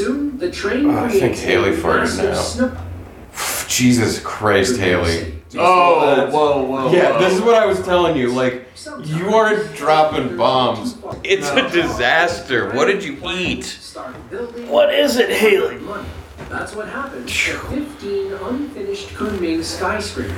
Soon, the train I think Haley farted now. Jesus Christ, Haley. Whoa. Yeah, this is what I was telling you. Like, you aren't dropping bombs. It's a disaster. What did you eat? What is it, Haley? That's what happened to 15 unfinished Kunming skyscrapers.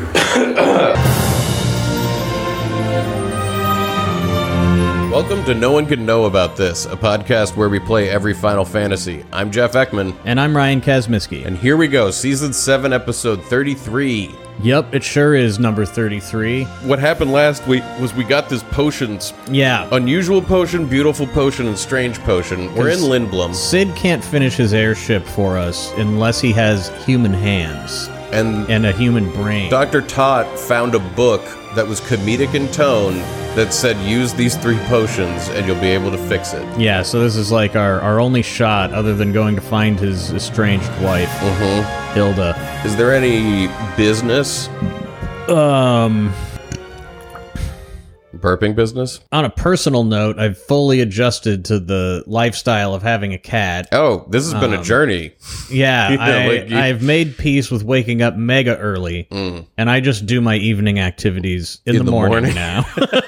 Welcome to No One Can Know About This, a podcast where we play every Final Fantasy. I'm Jeff Ekman. And I'm Ryan Kazmiski. And here we go, Season 7, Episode 33. Yep, it sure is number 33. What happened last week was we got this potions. Yeah. Unusual potion, beautiful potion, and strange potion. We're in Lindblum. Sid can't finish his airship for us unless he has human hands. And a human brain. Dr. Tot found a book that was comedic in tone that said use these 3 potions and you'll be able to fix it. Yeah, so this is like our only shot other than going to find his estranged wife, Hilda. Is there any business? Burping business? On a personal note, I've fully adjusted to the lifestyle of having a cat. Oh, this has been a journey. Yeah, I've made peace with waking up mega early, and I just do my evening activities in the morning now.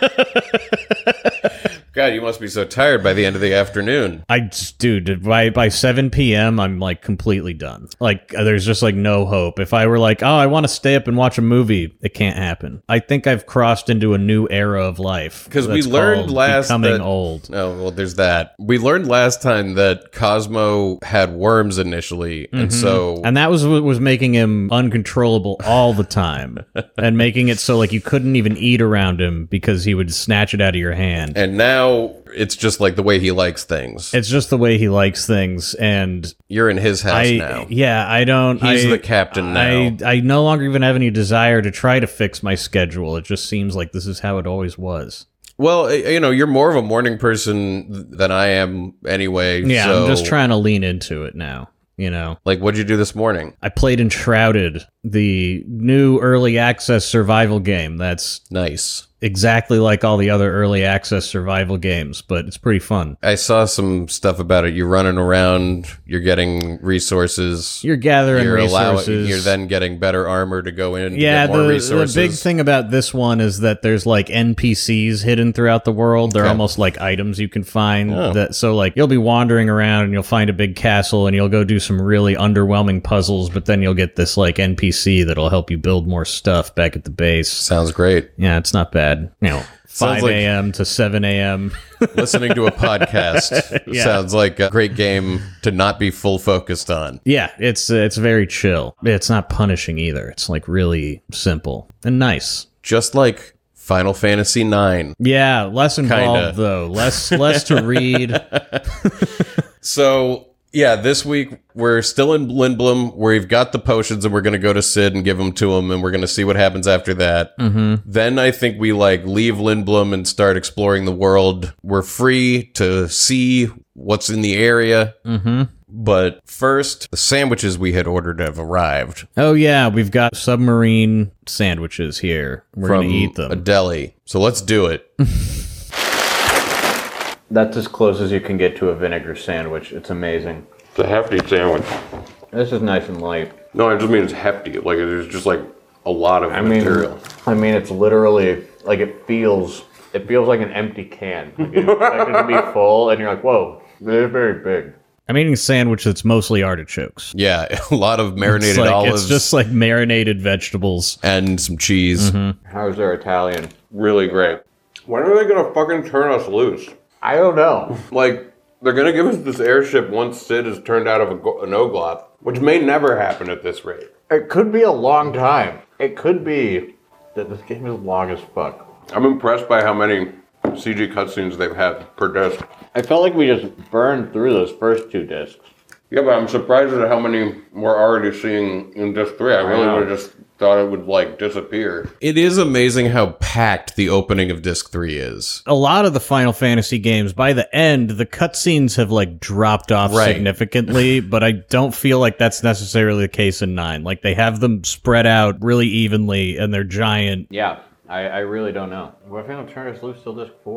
God, you must be so tired by the end of the afternoon. Dude, by 7 p.m., I'm, like, completely done. Like, there's just, like, no hope. If I were like, oh, I want to stay up and watch a movie, it can't happen. I think I've crossed into a new era of life. Because we learned last becoming old. Oh, well, there's that. We learned last time that Cosmo had worms initially, and so... And that was what was making him uncontrollable all the time, and making it so, like, you couldn't even eat around him because he would snatch it out of your hand. And now it's just like the way he likes things. It's just the way he likes things, and you're in his house now. Yeah, I don't. He's the captain now. I no longer even have any desire to try to fix my schedule. It just seems like this is how it always was. Well, you know, you're more of a morning person than I am anyway. Yeah, so... I'm just trying to lean into it now. You know, like, what'd you do this morning? I played Enshrouded, the new early access survival game. That's nice. Exactly like all the other early access survival games, but it's pretty fun. I saw some stuff about it. You're running around, you're getting resources. You're gathering resources. You're then getting better armor to go in to get more resources. The big thing about this one is that there's like NPCs hidden throughout the world. They're almost like items you can find. So like you'll be wandering around and you'll find a big castle and you'll go do some really underwhelming puzzles, but then you'll get this like NPC that'll help you build more stuff back at the base. Sounds great. Yeah, it's not bad. You know, 5 a.m. to 7 a.m. Listening to a podcast sounds like a great game to not be full focused on. Yeah, it's very chill. It's not punishing either. It's like really simple and nice. Just like Final Fantasy IX. Yeah, less involved though. Less to read. So... yeah, this week we're still in Lindblum where we've got the potions and we're going to go to Sid and give them to him and we're going to see what happens after that. Then I think we like leave Lindblum and start exploring the world. We're free to see what's in the area. But first, the sandwiches we had ordered have arrived. Oh yeah, we've got submarine sandwiches here. We're going to eat them. A deli. So let's do it. That's as close as you can get to a vinegar sandwich. It's amazing. It's a hefty sandwich. This is nice and light. No, I just mean it's hefty. Like, there's just, like, a lot of material. I mean, it's literally, like, it feels like an empty can. Like, you expect it to be full, and you're like, whoa, they're very big. I'm eating a sandwich that's mostly artichokes. Yeah, a lot of marinated olives. It's just like marinated vegetables. And some cheese. How's their Italian? Really great. When are they going to fucking turn us loose? I don't know. Like, they're going to give us this airship once Sid is turned out of an Ogloth, which may never happen at this rate. It could be a long time. It could be that this game is long as fuck. I'm impressed by how many CG cutscenes they've had per disc. I felt like we just burned through those first 2 discs. Yeah, but I'm surprised at how many we're already seeing in disc 3. I really would have just thought it would, like, disappear. It is amazing how packed the opening of disc 3 is. A lot of the Final Fantasy games, by the end, the cutscenes have, like, dropped off significantly, but I don't feel like that's necessarily the case in 9. Like, they have them spread out really evenly, and they're giant. Yeah, I really don't know. What if they don't turn us loose till disc 4?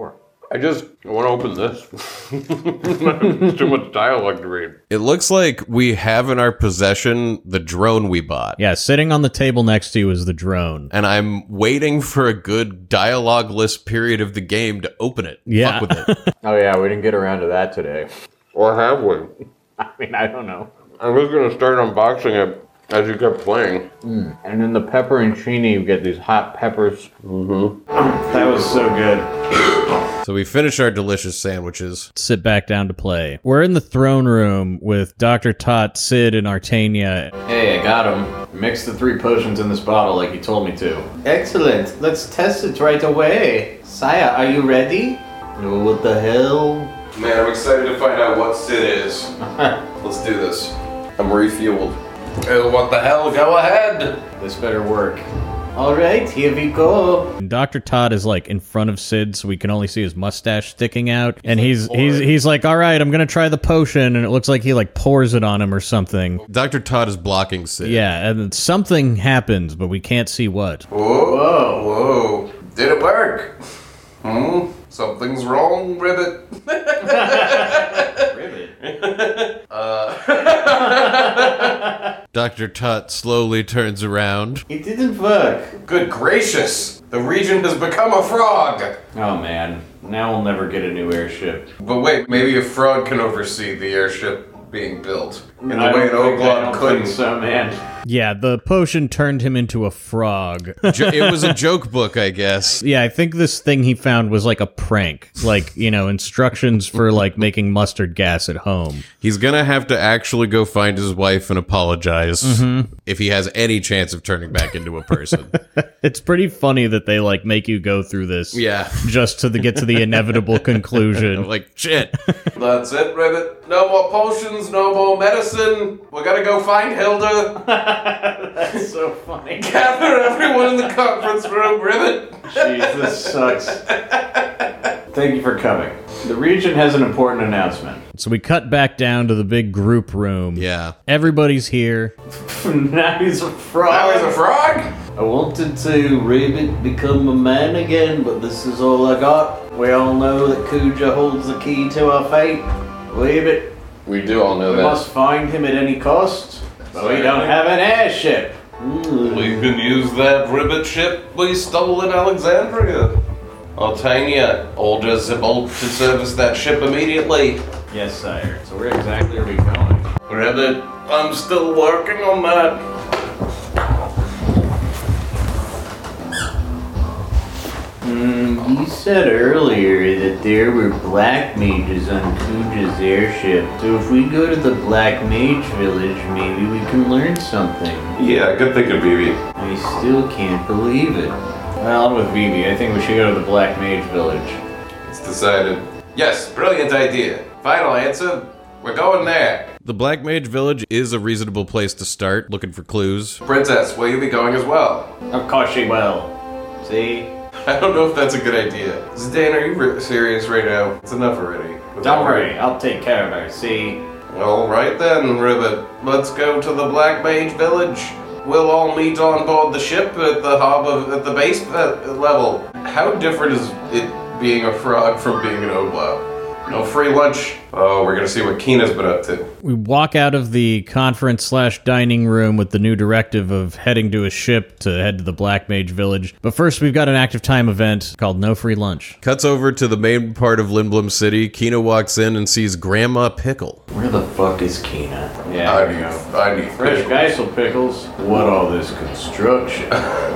I want to open this. It's too much dialogue to read. It looks like we have in our possession the drone we bought. Yeah, sitting on the table next to you is the drone. And I'm waiting for a good dialogue-less period of the game to open it. Yeah. Fuck with it. Oh yeah, we didn't get around to that today. Or have we? I mean, I don't know. I was going to start unboxing it as you kept playing. And in the pepperoncini, you get these hot peppers. That was so good. So we finish our delicious sandwiches. Sit back down to play. We're in the throne room with Dr. Tot, Sid, and Artania. Hey, I got him. Mix the 3 potions in this bottle like you told me to. Excellent. Let's test it right away. Saya, are you ready? No, what the hell? Man, I'm excited to find out what Sid is. Let's do this. I'm refueled. What the hell? Go ahead. This better work. All right, here we go. And Dr. Todd is like in front of Sid, so we can only see his mustache sticking out. And he's like, all right, I'm gonna try the potion, and it looks like he like pours it on him or something. Dr. Todd is blocking Sid. Yeah, and something happens, but we can't see what. Whoa. Did it work? Something's wrong, Ribbit. Ribbit. Dr. Tut slowly turns around. It didn't work. Good gracious! The region has become a frog! Oh man, now we'll never get a new airship. But wait, maybe a frog can oversee the airship being built. In the I way an don't think Oglon couldn't. so, man. Yeah, the potion turned him into a frog. It was a joke book, I guess. Yeah, I think this thing he found was like a prank. Like, you know, instructions for like making mustard gas at home. He's gonna have to actually go find his wife and apologize if he has any chance of turning back into a person. It's pretty funny that they like make you go through this. Yeah. Just to get to the inevitable conclusion. Like, shit. That's it, Ribbit. No more potions, no more medicine. We're gonna go find Hilda. That's so funny. Gather everyone in the conference room, Ribbit. Jeez, this sucks. Thank you for coming. The region has an important announcement. So we cut back down to the big group room. Yeah. Everybody's here. Now he's a frog. Now he's a frog? I wanted to Ribbit become a man again, but this is all I got. We all know that Kuja holds the key to our fate. Ribbit, We do all know we must find him at any cost. But we don't have an airship. We can use that Ribbit ship we stole in Alexandria. Altania, order Zibalt to service that ship immediately. Yes, sire. So where exactly are we going? Ribbit, I'm still working on that. You said earlier that there were black mages on Kuja's airship. So if we go to the Black Mage Village, maybe we can learn something. Yeah, good thinking, BB. I still can't believe it. Well, I'm with Vivi. I think we should go to the Black Mage Village. It's decided. Yes, brilliant idea. Final answer, we're going there. The Black Mage Village is a reasonable place to start, looking for clues. Princess, will you be going as well? Of course she will. See? I don't know if that's a good idea. Zidane, are you serious right now? It's enough already. Don't worry, I'll take care of her, see? Alright then, Ribbit. Let's go to the Black Mage Village. We'll all meet on board the ship at the harbor, at the base level. How different is it being a frog from being an Oglau? No free lunch. Oh, we're gonna see what Keena's been up to. We walk out of the conference/dining room with the new directive of heading to a ship to head to the Black Mage Village. But first, we've got an active time event called No Free Lunch. Cuts over to the main part of Lindblom City. Keena walks in and sees Grandma Pickle. Where the fuck is Keena? Yeah, I there we go. need Fresh Geisel pickles. What all this construction?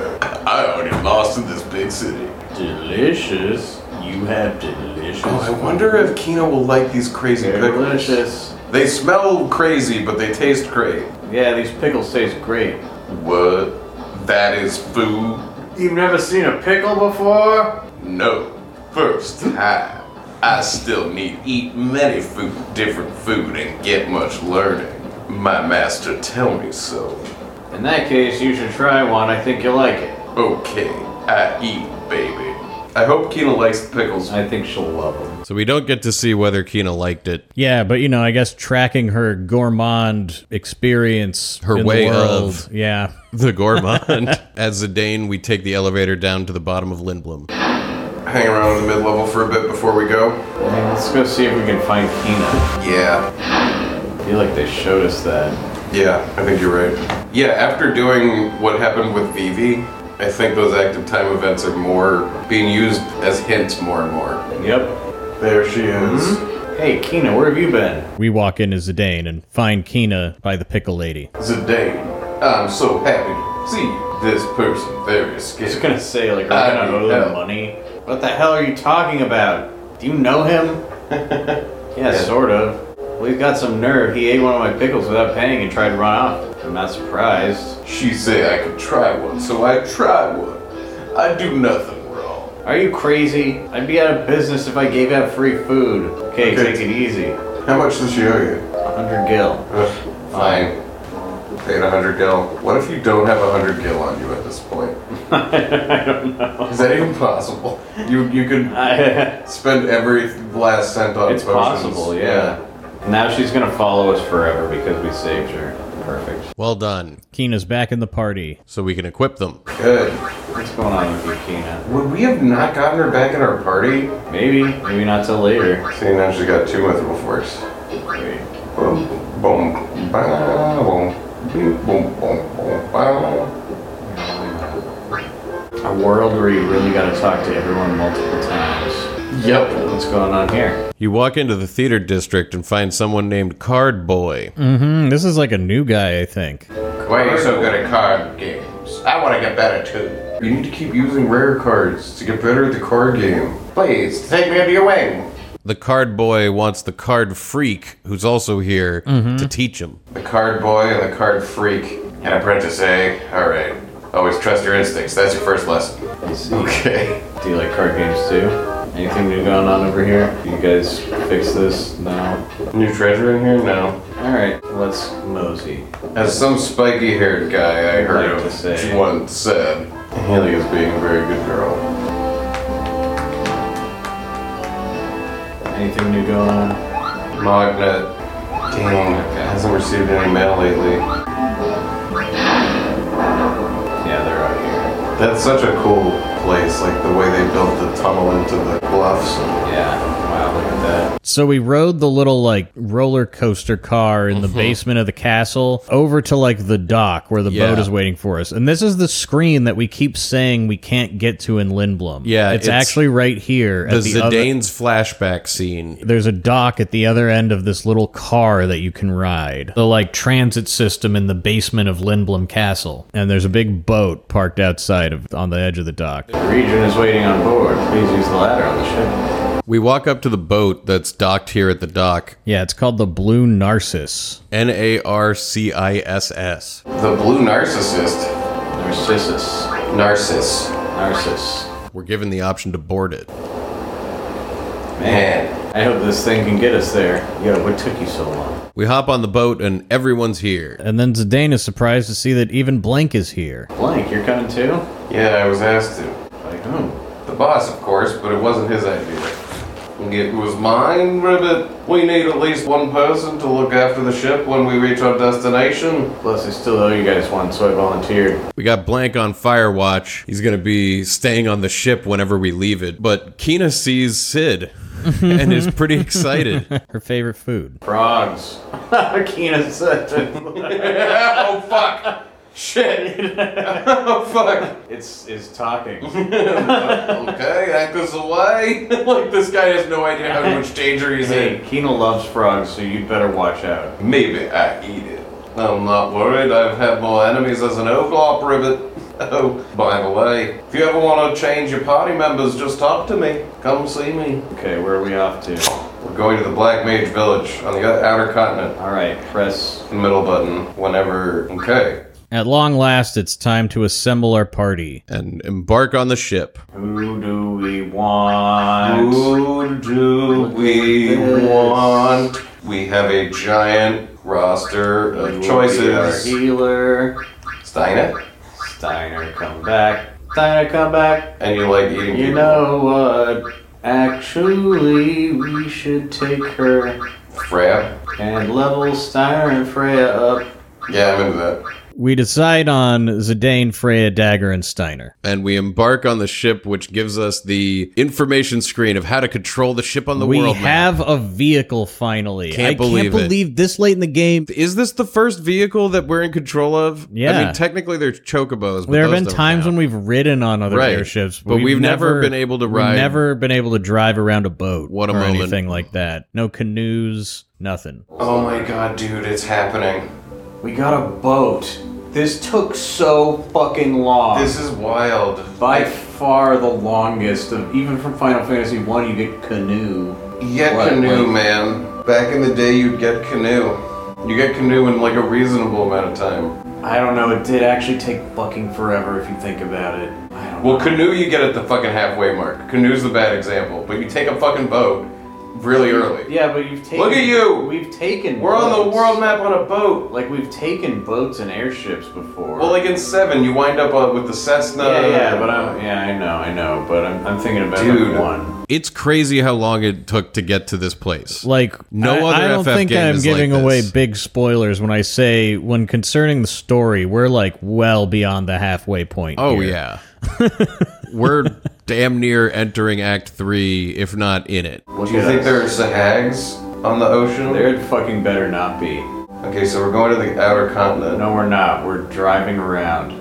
I already lost in this big city. Delicious. You have delicious. Oh, I wonder if Keena will like these crazy They're pickles. delicious. They smell crazy, but they taste great. Yeah, these pickles taste great. What? That is food? You've never seen a pickle before? No. First time. I still need to eat many different food and get much learning. My master tell me so. In that case, you should try one. I think you'll like it. Okay, I eat, baby. I hope Keena likes the pickles. I think she'll love them. So we don't get to see whether Keena liked it. Yeah, but you know, I guess tracking her gourmand experience, Her in way the world, of. yeah. The gourmand. As Zidane, we take the elevator down to the bottom of Lindblom. hang around in the mid-level for a bit before we go? Let's go see if we can find Kina. Yeah. I feel like they showed us that. Yeah, I think you're right. Yeah, after doing what happened with Vivi, I think those active time events are more being used as hints more and more. Yep. There she is. Mm-hmm. Hey, Kina, where have you been? We walk into Zidane and find Kina by the pickle lady. Zidane, I'm so happy to see this person very I was scared. gonna say, like, we're gonna owe them money. What the hell are you talking about? Do you know him? Yeah, sort of. Well, he's got some nerve. He ate one of my pickles without paying and tried to run off. I'm not surprised. She said I could try one, so I tried one. I do nothing wrong. Are you crazy? I'd be out of business if I gave out free food. Okay, take it easy. How much does she owe you? 100 gil. Fine. Paid 100 gil. What if you don't have 100 gil on you at this point? I don't know. Is that even possible? You could spend every last cent on It's potions. possible, yeah. Now she's gonna follow us forever because we saved her. Perfect. Well done. Kina's back in the party. So we can equip them. Good. What's going on with you, Kina? Would we have not gotten her back in our party? Maybe not till later. See, now she's got 2 mithril force. Wait. Boom, boom, ba, boom, boom, boom, boom, ba. A world where you really gotta talk to everyone multiple times. Yep. What's going on here? You walk into the theater district and find someone named Card Boy. This is like a new guy, I think. Why are you so good at card games? I want to get better too. You need to keep using rare cards to get better at the card game. Please, take me under your wing. The card boy wants the card freak, who's also here, to teach him. The card boy and the card freak. An apprentice, eh? Alright. Always trust your instincts. That's your first lesson. I see. Okay. Do you like card games too? Anything new going on over here? Do you guys fix this? No? New treasure in here? No. Alright, let's mosey. As some spiky-haired guy I heard Like to say. of once said, Haley is being a very good girl. Anything new going on? Magnet. Dang, hasn't received any mail lately. Yeah, they're out here. That's such a cool place, like the way they built the tunnel into the bluffs. Yeah. Wow, look at that. So we rode the little like roller coaster car in the basement of the castle over to like the dock where the boat is waiting for us. And this is the screen that we keep saying we can't get to in Lindblum. Yeah, it's it's actually right here. The at the other, Zidane's flashback scene. there's a dock at the other end of this little car that you can ride. The like transit system in the basement of Lindblum Castle. And there's a big boat parked outside on the edge of the dock. The Region is waiting on board. Please use the ladder on the ship. We walk up to the boat that's docked here at the dock. Yeah, it's called the Blue Narcissus. Narcissus. The Blue Narcissist. Narcissus. Narciss. Narcissus. We're given the option to board it. Man, I hope this thing can get us there. Yo, what took you so long? We hop on the boat and everyone's here. And then Zidane is surprised to see that even Blank is here. Blank, you're coming too? Yeah, I was asked to. By whom? The boss, of course, but it wasn't his idea. It was mine, Ribbit. We need at least one person to look after the ship when we reach our destination. Plus, I still owe you guys one, so I volunteered. We got Blank on fire watch. He's gonna be staying on the ship whenever we leave it. But Kina sees Sid and is pretty excited. Her favorite food. Frogs. Kina said Oh fuck! Shit! Oh fuck! It's talking. Okay, act us away. Like this guy has no idea how much danger he's Hey, in. Kina loves frogs, so you'd better watch out. Maybe I eat it. I'm not worried. I've had more enemies as an Oglop, Ribbit. Oh, by the way, if you ever want to change your party members, just talk to me. Come see me. Okay, where are we off to? We're going to the Black Mage Village on the outer continent. Alright, press. The middle button whenever. Okay. At long last, it's time to assemble our party. And embark on the ship. Who do we want? Who do we want? We have a giant roster of choices. Our healer. Steiner? Steiner, come back. Steiner, come back. And you like eating You people. know what? Actually, we should take her Freya? and level Steiner and Freya up. Yeah, I'm into that. We decide on Zidane, Freya, Dagger, and Steiner. And we embark on the ship, which gives us the information screen of how to control the ship on the world. We have a vehicle finally. Can't I can't believe this late in the game. Is this the first vehicle that we're in control of? Yeah. I mean, technically there's chocobos. But There have those been don't times count. when we've ridden on other Right. airships, But we've never been able to ride- We've never been able to drive around a boat What a or moment. anything like that. No canoes, nothing. Oh my god, dude, it's happening. We got a boat. This took so fucking long. This is wild. by far the longest of, even from Final Fantasy 1 you get canoe. You get What, canoe, like- man. Back in the day, you'd get canoe. You get canoe in like a reasonable amount of time. I don't know, it did actually take fucking forever if you think about it. I don't Well, know. canoe you get at the fucking halfway mark. Canoe's the bad example, but you take a fucking boat really early. Yeah, but you've taken... Look at you! We've taken We're on the boats. world map on a boat. Like, we've taken boats and airships before. Well, like in 7, you wind up with the Cessna. I know, but I'm thinking about Dude. 1. It's crazy how long it took to get to this place. Like, No I other don't FF think game I'm is giving like away this. big spoilers when I say, when concerning the story, we're like well beyond the halfway point. Oh, here. yeah. We're damn near entering Act 3, if not in it. Do you think there are Sahags on the ocean? There fucking better not be. Okay, so we're going to the outer continent. No, we're not. We're driving around.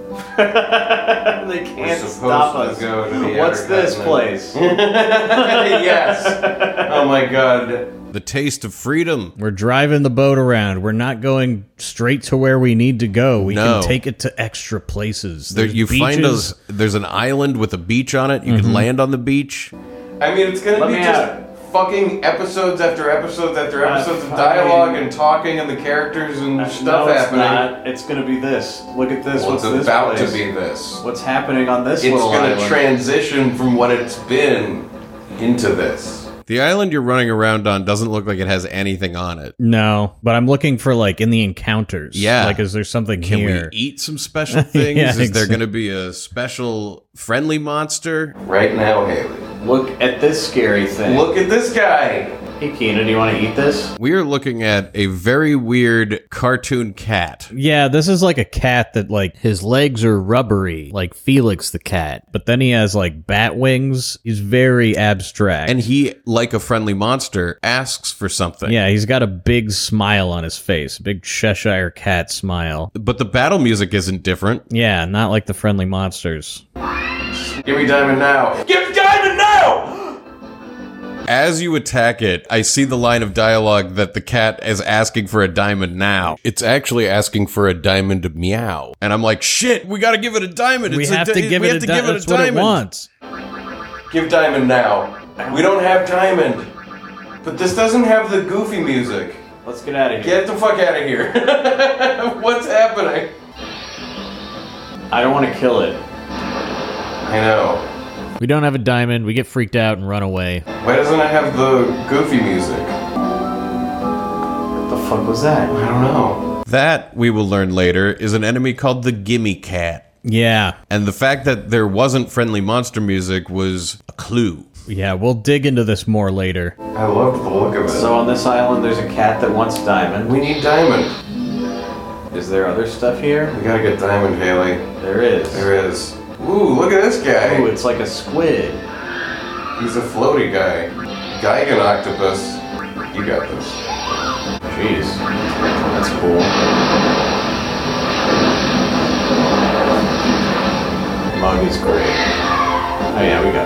They can't stop us. Go to the What's outer this continent. place? Yes. Oh my god. The taste of freedom. We're driving the boat around. We're not going straight to where we need to go. We No. can take it to extra places. There, There's you find beaches. there's an island with a beach on it. You can land on the beach. I mean, it's gonna Let be me just out. fucking episodes after episodes after episodes of I dialogue mean- and talking and the characters and No, stuff it's happening. not. It's gonna be this. Look at this. Well, What's it's this about place? to be this. What's happening on this It's little gonna island? transition from what it's been into this. The island you're running around on doesn't look like it has anything on it. No, but I'm looking for like in the encounters. Yeah. Like, is there something Can here? we eat some special things? Yeah, Is there exactly. going to be a special friendly monster? Right now, Haley. Look at this scary thing. Look at this guy. Hey, Keenan, do you want to eat this? We are looking at a very weird cartoon cat. Yeah, this is like a cat that like his legs are rubbery, like Felix the cat. But then he has like bat wings. He's very abstract. And he, like a friendly monster, asks for something. yeah, he's got a big smile on his face, a big Cheshire cat smile. But the battle music isn't different. Yeah, not like the friendly monsters. Give me diamond now. Give me diamond now! As you attack it, I see the line of dialogue that the cat is asking for a diamond now. It's actually asking for a diamond meow. And I'm like, shit, we gotta give it a diamond. We It's have to give it a diamond. That's what it wants. Give diamond now. We don't have diamond. But this doesn't have the goofy music. Let's get out of here. Get the fuck out of here. What's happening? I don't want to kill it. I know. We don't have a diamond. We get freaked out and run away. Why doesn't it have the goofy music? What the fuck was that? I don't know. That, we will learn later, is an enemy called the Gimme Cat. Yeah. And the fact that there wasn't friendly monster music was a clue. Yeah, we'll dig into this more later. I loved the look of it. So on this island, there's a cat that wants diamond. we need diamond. Is there other stuff here? We gotta get diamond, Haley. There is. There is. Ooh, look at this guy. Ooh, it's like a squid. He's a floaty guy. Gigan octopus. You got this. Jeez. That's cool. Mug is great. Oh yeah, we got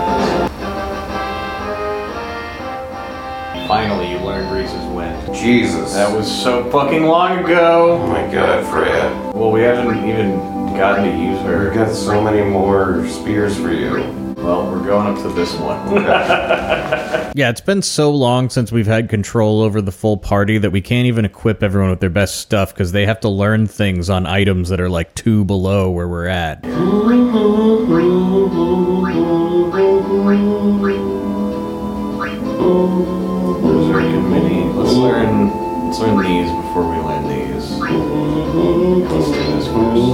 this. Finally, you learned Reese's Wind. Jesus. That was so fucking long ago. Oh my god, Freya. Well, we haven't even gotten to use We've her. got so many more spears for you. Well, we're going up to this one. Yeah, it's been so long since we've had control over the full party that we can't even equip everyone with their best stuff because they have to learn things on items that are like 2 below where we're at. Berserk Mini. Let's learn these before we learn these. Let's do this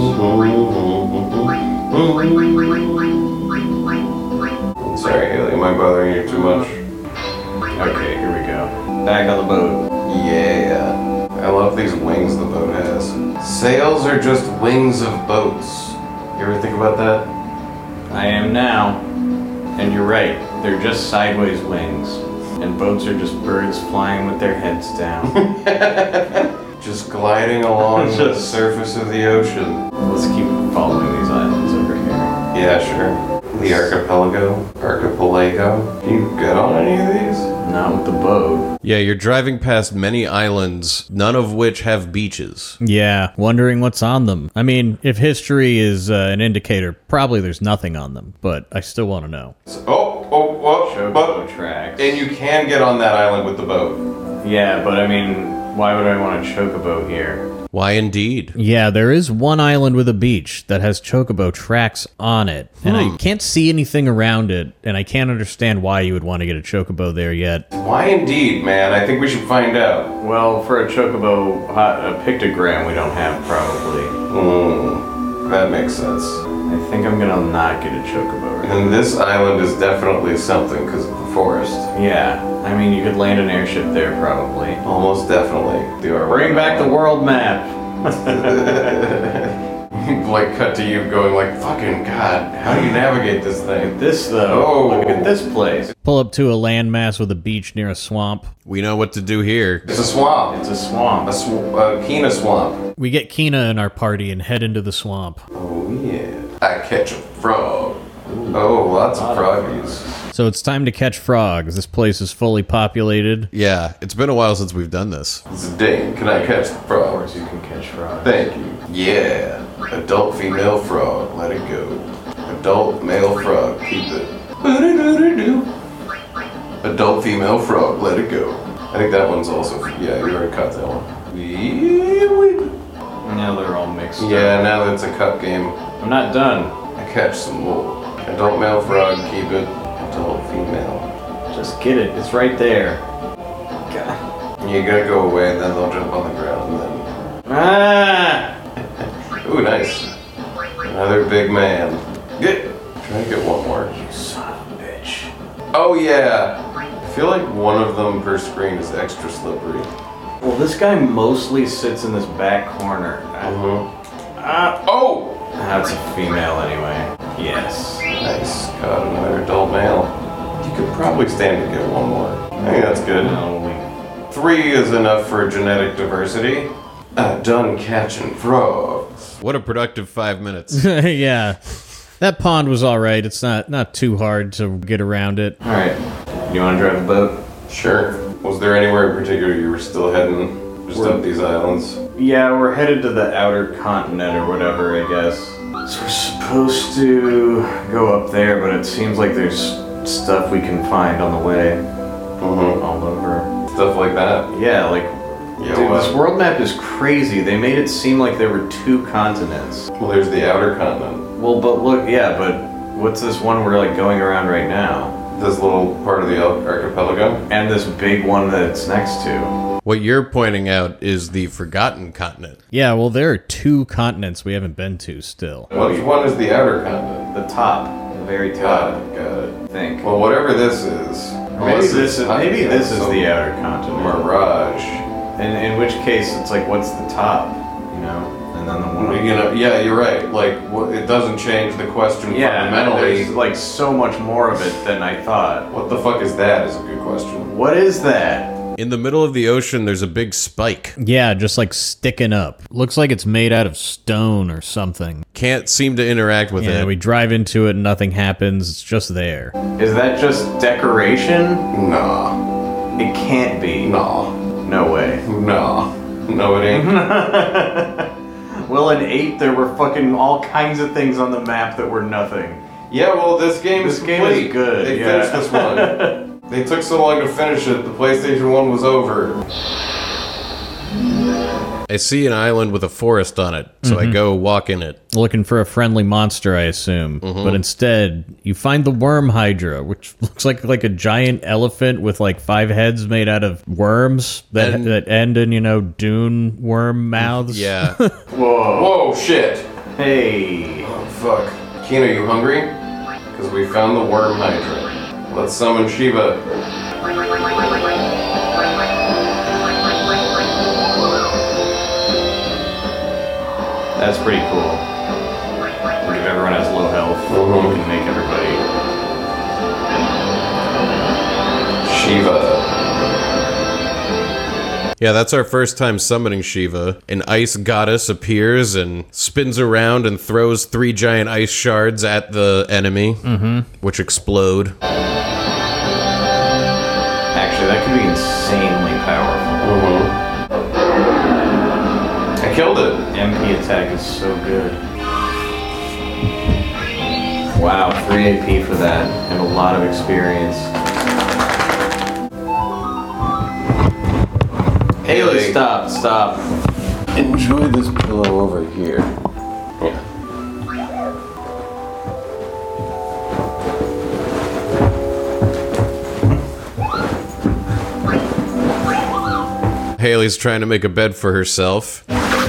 first. Sorry, Haley, am I bothering you too much? Okay, here we go. Back on the boat. Yeah. I love love these wings the boat has. Sails are just wings of boats. You ever think about that? I am now. And you're right, they're just sideways wings. And boats are just birds flying with their heads down. Just gliding along the surface of the ocean. Let's keep following these islands over here. Yeah, sure. The archipelago. Can you get on any of these? Not with the boat. Yeah, you're driving past many islands, none of which have beaches. Yeah, wondering what's on them. I mean, if history is an indicator, probably there's nothing on them, but I still want to know. Chocobo tracks. And you can get on that island with the boat. Yeah, but I mean, why would I want a chocobo here? Why indeed? Yeah, there is one island with a beach that has chocobo tracks on it, and I can't see anything around it, and I can't understand why you would want to get a chocobo there yet. Why indeed, man? I think we should find out. Well, for a chocobo, a pictogram we don't have probably. That makes sense. I think I'm gonna not get a chocobo right now. And this island is definitely something because of the forest. Yeah, I mean, you could land an airship there probably. Almost definitely. Bring back the world map. Like, cut to you going like, fucking God, how do you navigate this thing? This though, Oh. look at this place. Pull up to a landmass with a beach near a swamp. We know what to do here. It's a swamp. It's a swamp. A Kina swamp. We get Kina in our party and head into the swamp. Oh yeah. I catch a frog. Oh, lots of froggies. So it's time to catch frogs. This place is fully populated. Yeah, it's been a while since we've done this. Dang, can I catch the Of frog? course you can catch frogs. Thank you. Yeah. Adult female frog, let it go. Adult male frog, keep it. Boo-doo-doo-doo-doo. Adult female frog, let it go. I think that one's also, yeah, you already caught that one. Now they're all mixed up. Yeah, now that's a cup game. I'm not done. I catch some more. Adult male frog, keep it. Adult female. Just get it. It's right there. God. You gotta go away and then they'll jump on the ground and then... Ah! Ooh, nice. Another big man. Try to get one more. You son of a bitch. Oh yeah. I feel like one of them per screen is extra slippery. Well, this guy mostly sits in this back corner. Oh! That's a female anyway. Yes. Nice. Got another adult male. You could probably stand to get one more. I think that's good. No, 3 is enough for genetic diversity. Done catching frogs. What a productive 5 minutes. Yeah. That pond was all right. It's not too hard to get around it. All right. You want to drive a boat? Sure. Was there anywhere in particular you were still heading? Just up these islands? Yeah, we're headed to the outer continent or whatever, I guess. So we're supposed to go up there, but it seems like there's stuff we can find on the way. All over. Stuff like that? Yeah, like, Yeah, dude, what? this world map is crazy. They made it seem like there were 2 continents. Well, there's the outer continent. Well, but look, yeah, but what's this one we're like going around right now? This little part of the archipelago? And this big one that it's next to. What you're pointing out is the forgotten continent. Yeah, well, there are 2 continents we haven't been to still. Which one is the outer continent? The top. The very top. Got it. I think. Well, whatever this is. Maybe this is the outer continent. Mirage. In which case, it's like, what's the top? You know? And then the one... You know, yeah, you're right. Like, it doesn't change the question fundamentally. There's like so much more of it than I thought. What the fuck is that is a good question. What is that? In the middle of the ocean, there's a big spike. Yeah, just like sticking up. Looks like it's made out of stone or something. Can't seem to interact with Yeah, it. we drive into it and nothing happens. It's just there. Is that just decoration? Nah. It can't be. Nah. No way. Nah. No, it ain't. Well, in 8, there were fucking all kinds of things on the map that were nothing. Yeah, well, this game is game complete. is good, They yeah. finished this one. They took so long to finish it, the PlayStation 1 was over. I see an island with a forest on it, so I go walk in it. Looking for a friendly monster, I assume. But instead, you find the worm hydra, which looks like a giant elephant with like 5 heads made out of worms that end in, dune worm mouths. Yeah. Whoa. Whoa, shit. Hey. Oh, fuck. Keen, are you hungry? Because we found the worm hydra. Let's summon Shiva. That's pretty cool. Like if everyone has low health, you can make everybody... Shiva. Yeah, that's our first time summoning Shiva. An ice goddess appears and spins around and throws 3 giant ice shards at the enemy, which explode. Actually, that could be insanely powerful. I killed it. MP attack is so good. Wow, 3 AP for that, and a lot of experience. Haley, stop. Enjoy this pillow over here. Yeah. Haley's trying to make a bed for herself.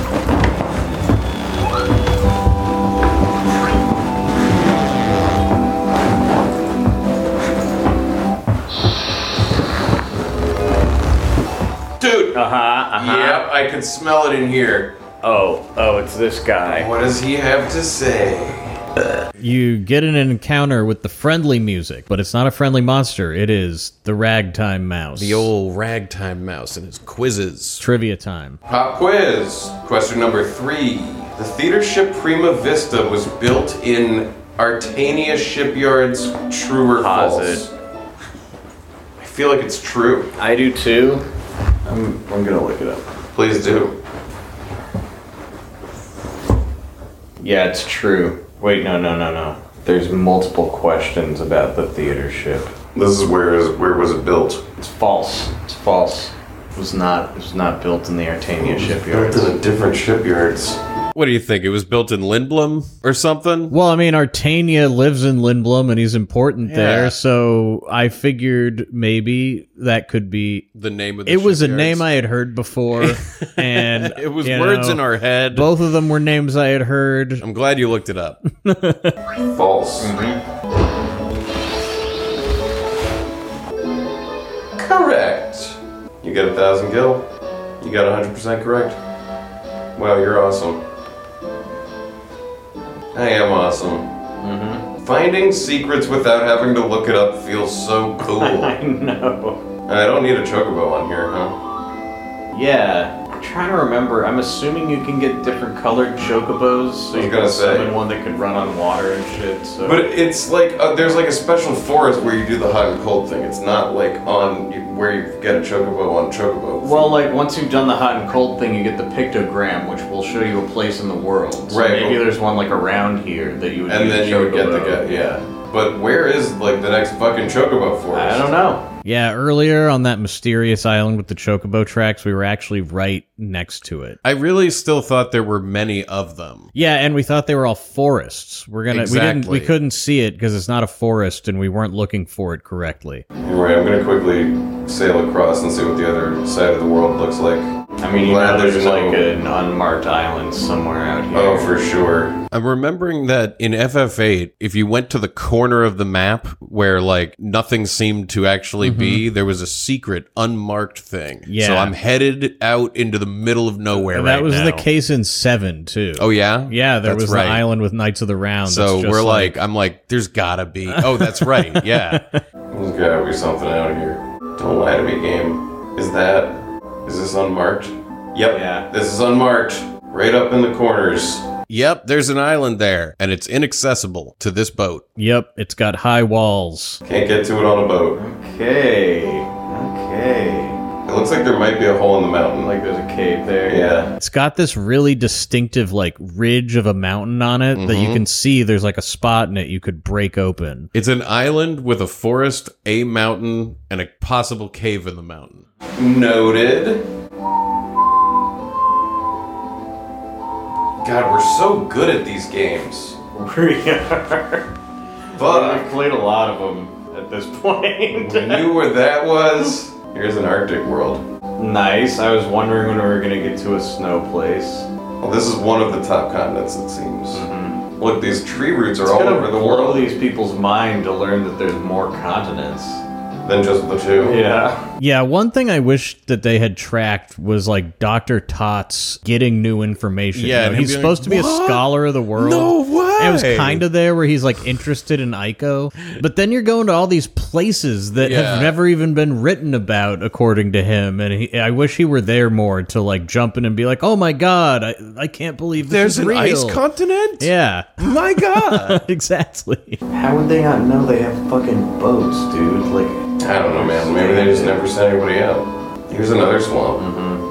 Dude! Yep, I can smell it in here. Oh, it's this guy. What does he have to say? You get in an encounter with the friendly music, but it's not a friendly monster. It is the Ragtime Mouse. The old Ragtime Mouse and his quizzes. Trivia time. Pop quiz. Question number 3. The theater ship Prima Vista was built in Artania Shipyards. True or false? I feel like it's true. I do too. I'm gonna look it up. Please do. Yeah, it's true. Wait, no. There's multiple questions about the theater ship. This is where was it built? It's false. It was not built in the Artania shipyards. Built in a different shipyards. What do you think? It was built in Lindblom or something? Well, I mean, Artania lives in Lindblom and he's important Yeah. there, so I figured maybe that could be The name of the It was a shipyards? name I had heard before, and It was words in our head. Both of them were names I had heard. I'm glad you looked it up. False. Correct. You got 1,000 gil. You got 100% correct. Wow, you're awesome. I am awesome. Finding secrets without having to look it up feels so cool. I know. I don't need a chocobo on here, huh? Yeah. I'm trying to remember. I'm assuming you can get different colored chocobos, so you gonna can say. summon one that could run on water and shit. So. But it's like, there's like a special forest where you do the hot and cold thing. It's not like where you get a chocobo on chocobo. Well, like, once you've done the hot and cold thing, you get the pictogram, which will show you a place in the world. So Right, maybe well- there's one, like, around here that you would And use then you would get the chocobo. guy, yeah. But where is, like, the next fucking chocobo forest? I don't know. Yeah, earlier on that mysterious island with the chocobo tracks, we were actually right next to it. I really still thought there were many of them. Yeah, and we thought they were all forests. Exactly. We couldn't see it because it's not a forest, and we weren't looking for it correctly. Anyway, I'm gonna quickly sail across and see what the other side of the world looks like. I mean, you Glad know, there's there's like no- an unmarked island somewhere out here. Oh, for sure. I'm remembering that in FF8, if you went to the corner of the map where, like, nothing seemed to actually be, there was a secret, unmarked thing. Yeah. So I'm headed out into the middle of nowhere And right that was now. the case in 7, too. Oh, yeah? Yeah, there That's was right. the island with Knights of the Round. So that's just we're like, I'm like, there's gotta be. Oh, that's right. Yeah. There's gotta be something out here. Don't lie to me, game. Is this unmarked? Yep. Yeah. This is unmarked. Right up in the corners. Yep, there's an island there, and it's inaccessible to this boat. Yep, it's got high walls. Can't get to it on a boat. Okay. It looks like there might be a hole in the mountain. Like there's a cave there. Yeah. It's got this really distinctive, like, ridge of a mountain on it that you can see there's, like, a spot in it you could break open. It's an island with a forest, a mountain, and a possible cave in the mountain. Noted. God, we're so good at these games. We are. Fuck. I've played a lot of them at this point. We knew where that was. Here's an Arctic world. Nice. I was wondering when we were gonna get to a snow place. Well, this is one of the top continents, it seems. Look, these tree roots are It's all gonna over the blow world. these people's mind to learn that there's more continents. than just the two. Yeah. Yeah, one thing I wish that they had tracked was like Dr. Tots getting new information. Yeah, You know, and he's being supposed like, to be a "What? scholar of the world. No way!" And it was kind of there where he's like interested in Ico. But then you're going to all these places that Yeah. have never even been written about, according to him. And I wish he were there more to like jump in and be like, oh my God, I can't believe this There's is an real. ice continent? Yeah. My God. Exactly. How would they not know they have fucking boats, dude? Like, I don't know, man. Maybe they just never sent anybody out. Here's another swamp.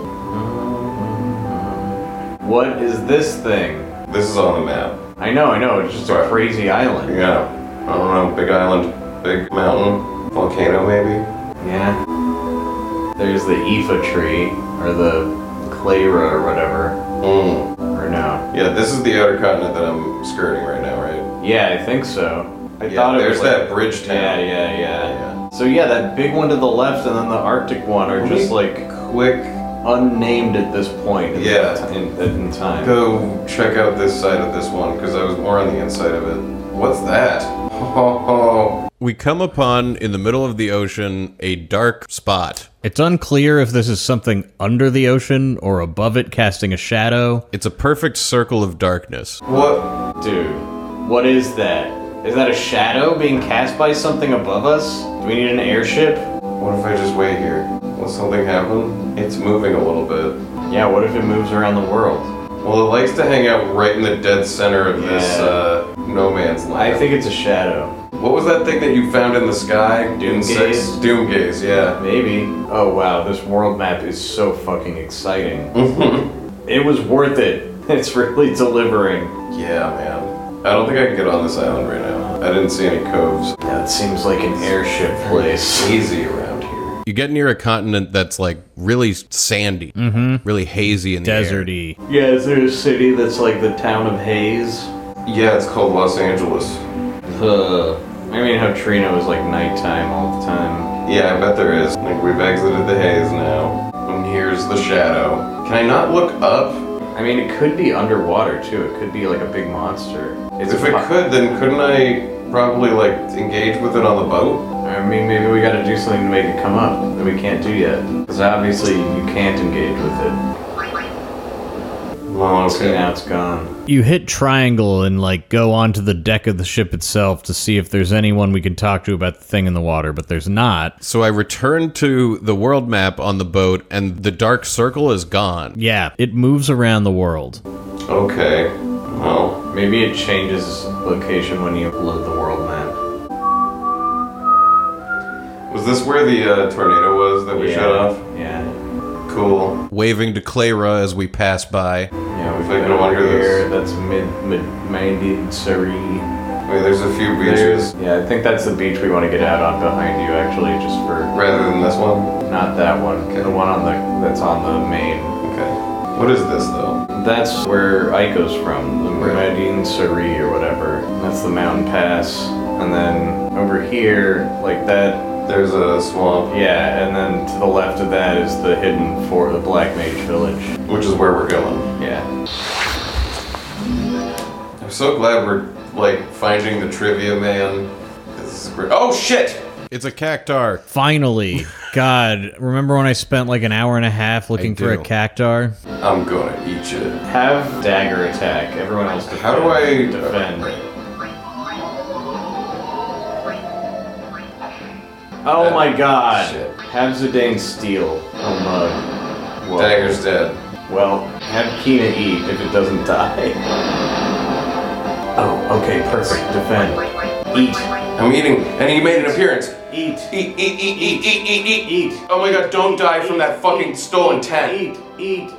what is this thing? This is on the map. I know. It's just a Right. crazy island. Yeah. I don't know. Big island, big mountain, volcano, maybe. Yeah. There's the Ifa tree, or the Clara, or whatever. Or no. Yeah, this is the outer continent that I'm skirting right now, right? Yeah, I think so. I Yeah, thought it there's was like, that bridge town. Yeah. So yeah, that big one to the left and then the Arctic one are just like Quick, unnamed at this point in, Yeah. in time. go check out this side of this one, because I was more on the inside of it. What's that? We come upon, in the middle of the ocean, a dark spot. It's unclear if this is something under the ocean or above it casting a shadow. It's a perfect circle of darkness. What? Dude, what is that? Is that a shadow being cast by something above us? Do we need an airship? What if I just wait here? Will something happen? It's moving a little bit. Yeah, what if it moves around the world? Well, it likes to hang out right in the dead center of this no man's land. I think it's a shadow. What was that thing that you found in the sky? Doom In six? gaze? Doom gaze, yeah. Maybe. Oh wow, this world map is so fucking exciting. It was worth it. It's really delivering. Yeah, man. I don't think I can get on this island right now. I didn't see any coves. Yeah, it seems like an airship place. Easy around here. You get near a continent that's like really sandy, really hazy in the air. Deserty. Yeah, is there a city that's like the town of Haze? Yeah, it's called Los Angeles. I mean, how Trino is like nighttime all the time. Yeah, I bet there is. Like, we've exited the haze now. And here's the shadow. Can I not look up? I mean, it could be underwater too. It could be like a big monster. If it could, then couldn't I probably like engage with it on the boat? I mean, maybe we gotta do something to make it come up that we can't do yet. Because obviously you can't engage with it. Oh, See, now it's gone. You hit triangle and like go onto the deck of the ship itself to see if there's anyone we can talk to about the thing in the water, but there's not. So I returned to the world map on the boat, and the dark circle is gone. Yeah, it moves around the world. Okay. Well, Maybe it changes location when you load the world map. was this where the tornado was that we shut off? Yeah. Cool. Waving to Clara as we pass by. Yeah, we've If I got go over under here. this. That's mid Surrey. Wait, there's a few beaches. Yeah, I think that's the beach we want to get out on behind you, actually, just for Rather than this one? not that one, Okay. the one on that's on the main. Okay. What is this, though? That's where Ico's from, the Right. Medine Surrey or whatever. That's the mountain pass, and then over here, like that. There's a swamp, Yeah, and then to the left of that is the hidden fort, the Black Mage Village. which is where we're going. Yeah. I'm so glad we're, like, finding the trivia man. This is great. Oh, shit! It's a cactar. Finally. God, remember when I spent like an hour and a half looking for a do. cactar? I'm gonna eat you. Have dagger attack. Everyone else defend. How do I... defend? Right. Oh my god. Shit. Have Zidane steal a mug. Whoa. Dagger's dead. Well, have Kina eat if it doesn't die. Oh, okay, perfect. Defend. Eat. I'm eating, and he made an appearance. Eat. Eat. Oh my god, don't die from that fucking stolen tent. Eat.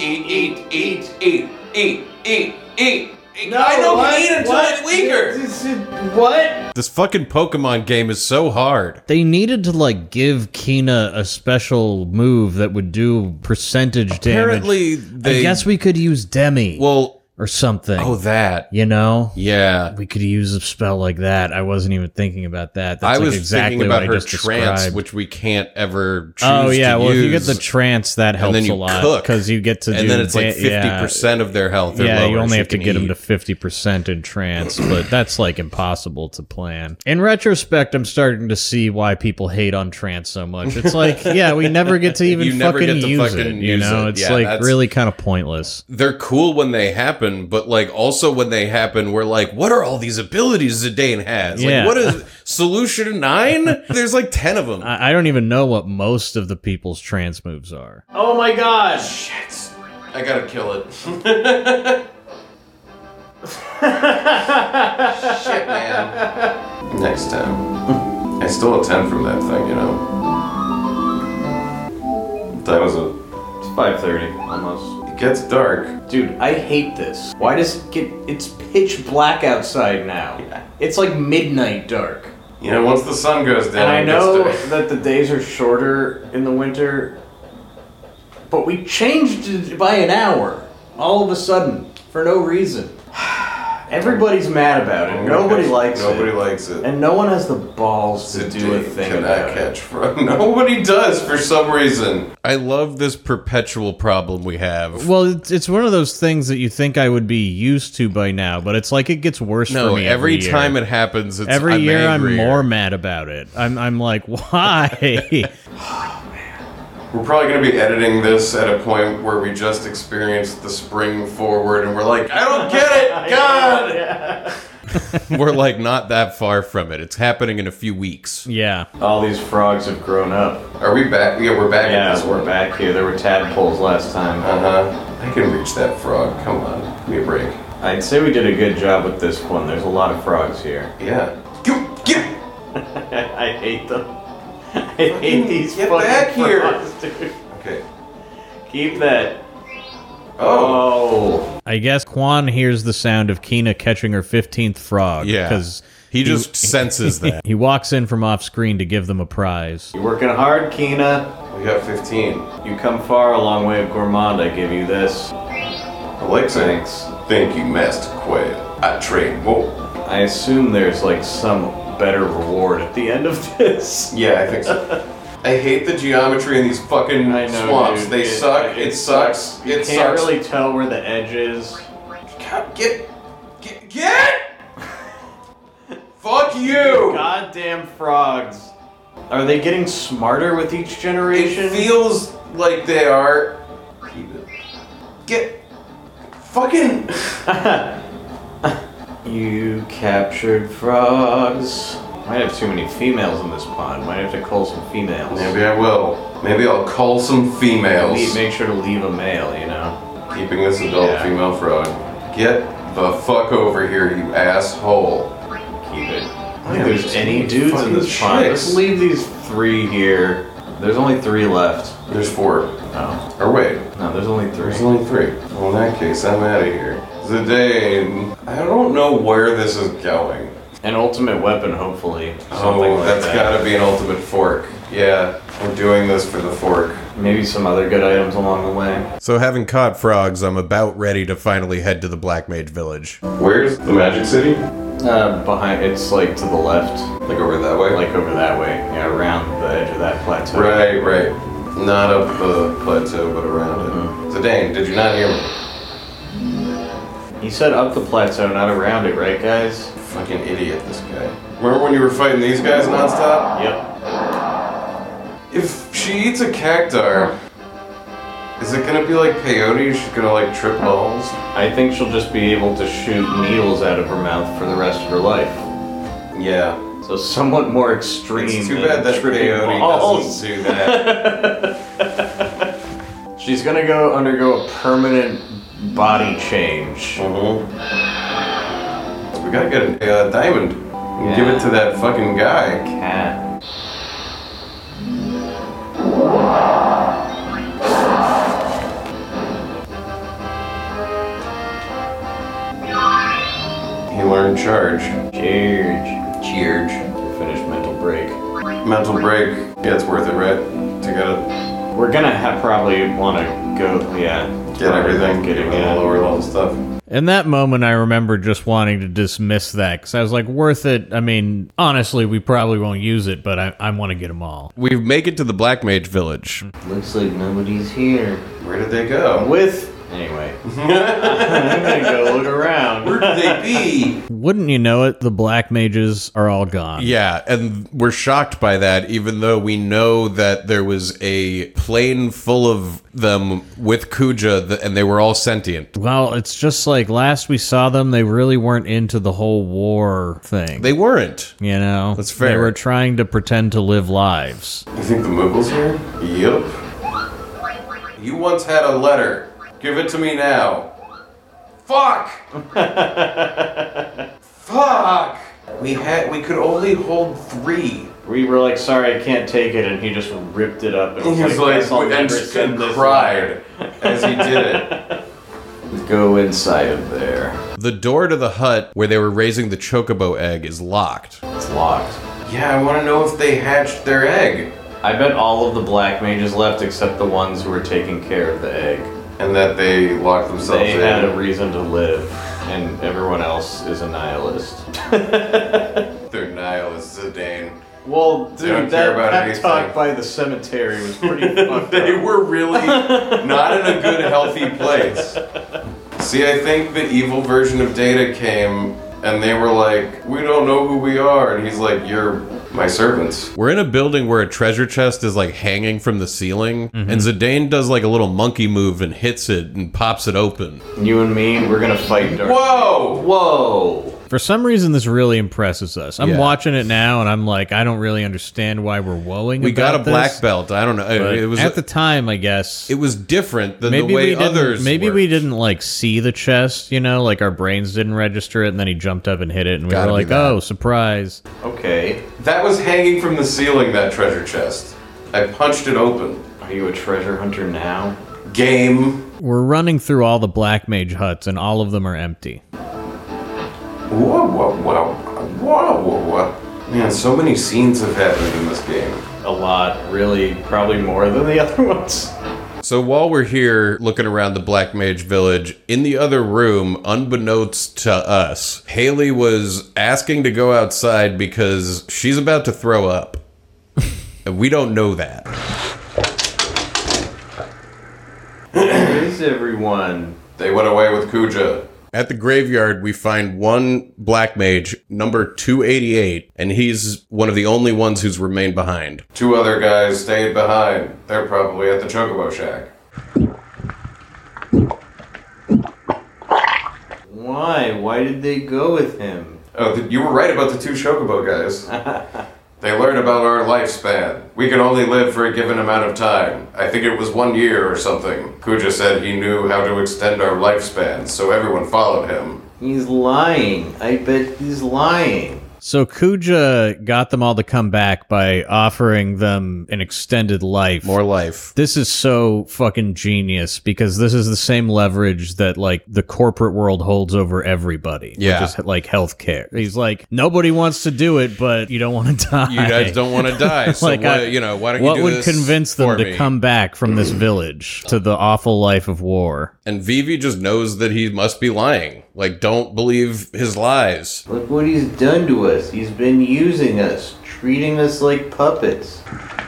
Eat. No, I know what? we eat until What? it's weaker. What? This fucking Pokemon game is so hard. They needed to like give Kina a special move that would do percentage damage. Apparently, I guess we could use Demi. Well, or something. Oh, that. You know? Yeah. We could use a spell like that. I wasn't even thinking about that. That's I like was exactly thinking what about I her just trance, described. which we can't ever choose Oh yeah, to well use. if you get the trance, that helps then you a lot cook. because you get to and do then it's like 50% yeah. of their health. Or Yeah, you lower only she have to can get them eat. to 50% in trance, but that's like impossible to plan. In retrospect, I'm starting to see why people hate on trance so much. It's like, yeah, we never get to even You never fucking get to use fucking it. You use know, it. it's Yeah, like that's- really kind of pointless. They're cool when they happen, but like also when they happen, we're like, what are all these abilities Zidane has? Yeah. Like, what is Solution 9? There's like 10 of them. I don't even know what most of the people's trance moves are. Oh my gosh! I gotta kill it. Shit, man. Next time. I stole a 10 from that thing, you know. That was a... It's 5:30, almost. It gets dark. Dude, I hate this. Why does it get... It's pitch black outside now. It's like midnight dark. You know, once the sun goes down... And I it gets know dark. that the days are shorter in the winter, but we changed it by an hour all of a sudden for no reason. Everybody's mad about it. Nobody likes it. Nobody likes it. And no one has the balls to do a Zidane thing cannot about it. catch from. Nobody does for some reason. I love this perpetual problem we have. Well, it's one of those things that you think I would be used to by now, but it's like it gets worse No, for me every year. time it happens, it's Every year I'm angrier. more mad about it. I'm like, why? We're probably going to be editing this at a point where we just experienced the spring forward and we're like, I don't get it, God! We're like not that far from it. It's happening in a few weeks. Yeah. All these frogs have grown up. Are we back? Yeah, we're back at this Yeah, we're one. back here. There were tadpoles last time. I can reach that frog. Come on. Give me a break. I'd say we did a good job with this one. There's a lot of frogs here. Yeah. Get I hate them. I hate these get fucking back here. frogs, dude. Okay. Keep that. Oh. Oh. I guess Quan hears the sound of Kina catching her 15th frog. Yeah. Because He just senses that. he walks in from off screen to give them a prize. You're working hard, Kina. We got 15. You come far, a long way of gourmand. I give you this. Alexa. Thanks. Thank you, Master Quail. I trade more. I assume there's like some better reward at the end of this. Yeah, I think so. I hate the geometry in these fucking I know, swamps. dude. They suck. It sucks. You It can't sucks. really tell where the edge is. Get! Fuck you! Goddamn frogs. Are they getting smarter with each generation? It feels like they are. Get. Fucking. You captured frogs. Might have too many females in this pond. Might have to cull some females. Maybe I will. Maybe I'll cull some females. Make sure to leave a male, you know? Keeping this adult female frog. Get the fuck over here, you asshole. Keep it. I Yeah, don't think there's just any need dudes in fucking this pond. chicks. Let's leave these 3 here. There's only 3 left. There's 4. Oh. Or wait, No, there's only 3. there's only 3. Well, in that case, I'm out of here. Zidane. I don't know where this is going. An ultimate weapon, hopefully. Something Oh, like that's that. gotta be an ultimate fork. Yeah, we're doing this for the fork. Maybe some other good items along the way. So having caught frogs, I'm about ready to finally head to the Black Mage Village. Where's the Magic City? Behind, it's like to the left. Like over that way? Like over that way. Yeah, around the edge of that plateau. Right. Not up the plateau, but around it. Zidane, did you not hear me? He said up the plateau, not around it, right, guys? Fucking idiot, this guy. Remember when you were fighting these guys nonstop? Yep. If she eats a cactar, is it gonna be like peyote? She's gonna like trip balls? I think she'll just be able to shoot needles out of her mouth for the rest of her life. Yeah. So somewhat more extreme. It's too than bad that tripping peyote balls. doesn't do that. She's gonna undergo a permanent body change. We gotta get a diamond and give it to that fucking guy. Cat. He learned charge. Cheers. Finish mental break. Mental break. Yeah, it's worth it, right? To get it. We're gonna probably want to go, yeah. Get everything. Get it, on the yeah. lower levels. stuff. In that moment, I remember just wanting to dismiss that because I was like, worth it. I mean, honestly, we probably won't use it, but I want to get them all. We make it to the Black Mage Village. Looks like nobody's here. Where did they go? Anyway, I'm gonna go look around. Where did they be? Wouldn't you know it, the black mages are all gone. Yeah, and we're shocked by that, even though we know that there was a plane full of them with Kuja, and they were all sentient. Well, it's just like last we saw them, they really weren't into the whole war thing. They weren't. You know? That's fair. They were trying to pretend to live lives. You think the Moogle's here? Yup. You once had a letter. Give it to me now. Fuck! Fuck! We could only hold 3. We were like, sorry, I can't take it, and he just ripped it up. And was He's "Guess I'll and never send this cried letter." as he did it. Go inside of there. The door to the hut where they were raising the chocobo egg is locked. It's locked. Yeah, I want to know if they hatched their egg. I bet all of the black mages left except the ones who were taking care of the egg. And that they locked themselves They in. had a reason to live, and everyone else is a nihilist. They're nihilists, Zidane. Well, They don't dude, care that about pep anything. talk by the cemetery was pretty fucked They up. were really not in a good, healthy place. See, I think the evil version of Data came, and they were like, we don't know who we are. And he's like, you're my servants. We're in a building where a treasure chest is like hanging from the ceiling, and Zidane does like a little monkey move and hits it and pops it open. You and me, we're gonna fight Dark. Whoa! Whoa! For some reason, this really impresses us. I'm Yeah. watching it now, and I'm like, I don't really understand why we're woeing We about got a this, black belt. I don't know. but It was at the time, I guess. it was different than Maybe the way we didn't. others. Maybe worked. we didn't like see the chest. You know, like our brains didn't register it, and then he jumped up and hit it, and we Gotta were be like, that. "Oh, surprise!" Okay. That was hanging from the ceiling. That treasure chest. I punched it open. Are you a treasure hunter now? Game. We're running through all the black mage huts, and all of them are empty. Whoa, whoa, whoa, whoa, whoa, whoa. Man, so many scenes have happened in this game. A lot, really, probably more than the other ones. So while we're here looking around the Black Mage Village, in the other room, unbeknownst to us, Haley was asking to go outside because she's about to throw up. And we don't know that. Where is everyone? They went away with Kuja. At the graveyard, we find one black mage, number 288, and he's one of the only ones who's remained behind. 2 other guys stayed behind. They're probably at the Chocobo Shack. Why? Why did they go with him? Oh, you were right about the 2 Chocobo guys. They learned about our lifespan. We can only live for a given amount of time. I think it was 1 year or something. Kuja said he knew how to extend our lifespan, so everyone followed him. He's lying. I bet he's lying. So Kuja got them all to come back by offering them an extended life. More life. This is so fucking genius because this is the same leverage that like the corporate world holds over everybody. Yeah. Which is like healthcare. He's like, nobody wants to do it, but you don't want to die. You guys don't want to die, so Like, why don't you what do would this convince them for to me? come back from this village to the awful life of war? And Vivi just knows that he must be lying. Like, don't believe his lies. Look what he's done to us. He's been using us, treating us like puppets.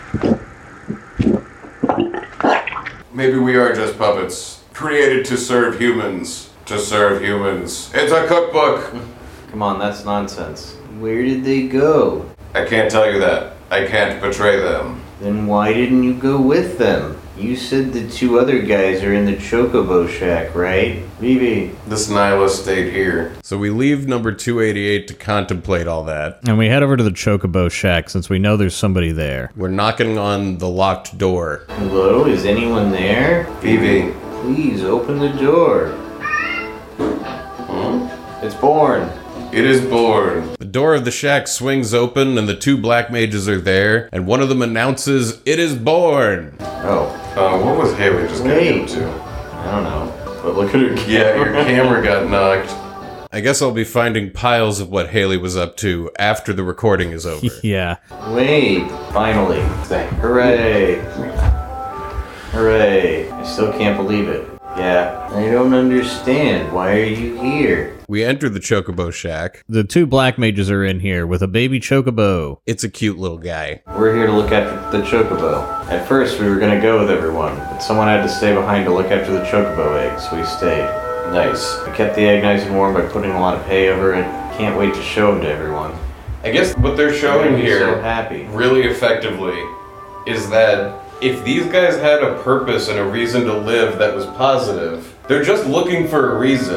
Maybe we are just puppets, created to serve humans. To serve humans. It's a cookbook. Come on, that's nonsense. Where did they go? I can't tell you that. I can't betray them. Then why didn't you go with them? You said the 2 other guys are in the Chocobo Shack, right? Vivi. This nihilist stayed here. So we leave number 288 to contemplate all that. And we head over to the Chocobo Shack since we know there's somebody there. We're knocking on the locked door. Hello, is anyone there? Vivi. Please open the door. It's born. It is born. The door of the shack swings open and the 2 black mages are there, and one of them announces, "It is born." Oh, What was Haley just getting into? I don't know. But look at her camera. Yeah, your camera got knocked. I guess I'll be finding piles of what Haley was up to after the recording is over. Yeah. Wait, Finally. Hooray. Hooray. I still can't believe it. Yeah. I don't understand. Why are you here? We enter the Chocobo Shack. The two black mages are in here with a baby chocobo. It's a cute little guy. We're here to look after the chocobo. At first, we were gonna go with everyone, but someone had to stay behind to look after the chocobo eggs, so we stayed. Nice. We kept the egg nice and warm by putting a lot of hay over it. Can't wait to show them to everyone. I guess what they're They're showing gonna be here so happy. really effectively is that if these guys had a purpose and a reason to live that was positive, they're just looking for a reason.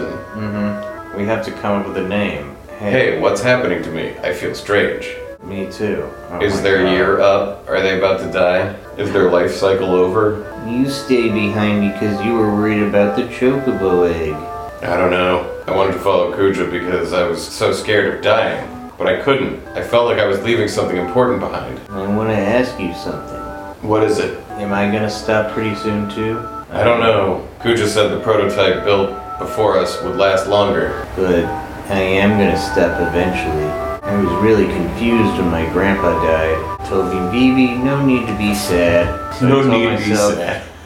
We have to come up with a name. Hey, what's happening to me? I feel strange. Me too. Oh Is my their God. year up? Are they about to die? Is their life cycle over? You stay behind because you were worried about the chocobo egg. I don't know. I wanted to follow Kuja because I was so scared of dying. But I couldn't. I felt like I was leaving something important behind. I want to ask you something. What is it? Am I gonna stop pretty soon too? I don't know. Kuja said the prototype built before us would last longer. But I am gonna stop eventually. I was really confused when my grandpa died. Told me, Vivi, no need to be sad. So I told myself,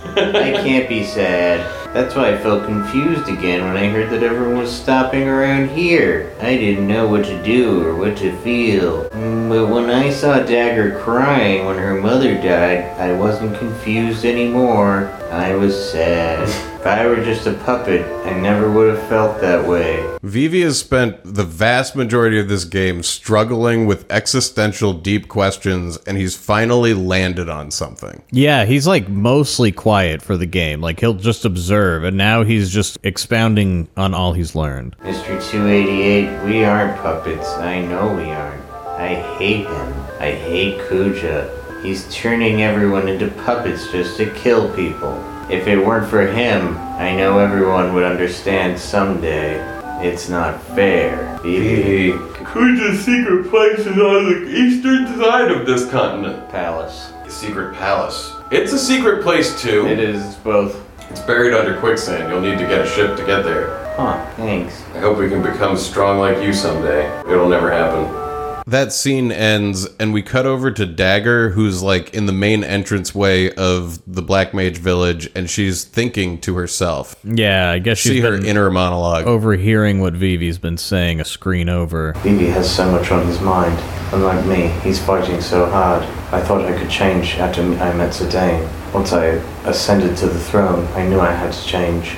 I can't be sad. That's why I felt confused again when I heard that everyone was stopping around here. I didn't know what to do or what to feel. But when I saw Dagger crying when her mother died, I wasn't confused anymore. I was sad. If I were just a puppet, I never would have felt that way. Vivi has spent the vast majority of this game struggling with existential deep questions, and he's finally landed on something. Yeah, he's like mostly quiet for the game. Like he'll just observe, and now he's just expounding on all he's learned. Mr. 288, we aren't puppets. I know we aren't. I hate him. I hate Kuja. He's turning everyone into puppets just to kill people. If it weren't for him, I know everyone would understand someday. It's not fair. Vivi. Kuja's secret place is on the eastern side of this continent. Palace. Secret palace. It's a secret place too. It is both. It's buried under quicksand. You'll need to get a ship to get there. Huh. Thanks. I hope we can become strong like you someday. It'll never happen. That scene ends, and we cut over to Dagger, who's like in the main entranceway of the Black Mage Village, and she's thinking to herself. Yeah, I guess she's See her been inner monologue. overhearing what Vivi's been saying a screen over. Vivi has so much on his mind. Unlike me, he's fighting so hard. I thought I could change after I met Zidane. Once I ascended to the throne, I knew I had to change.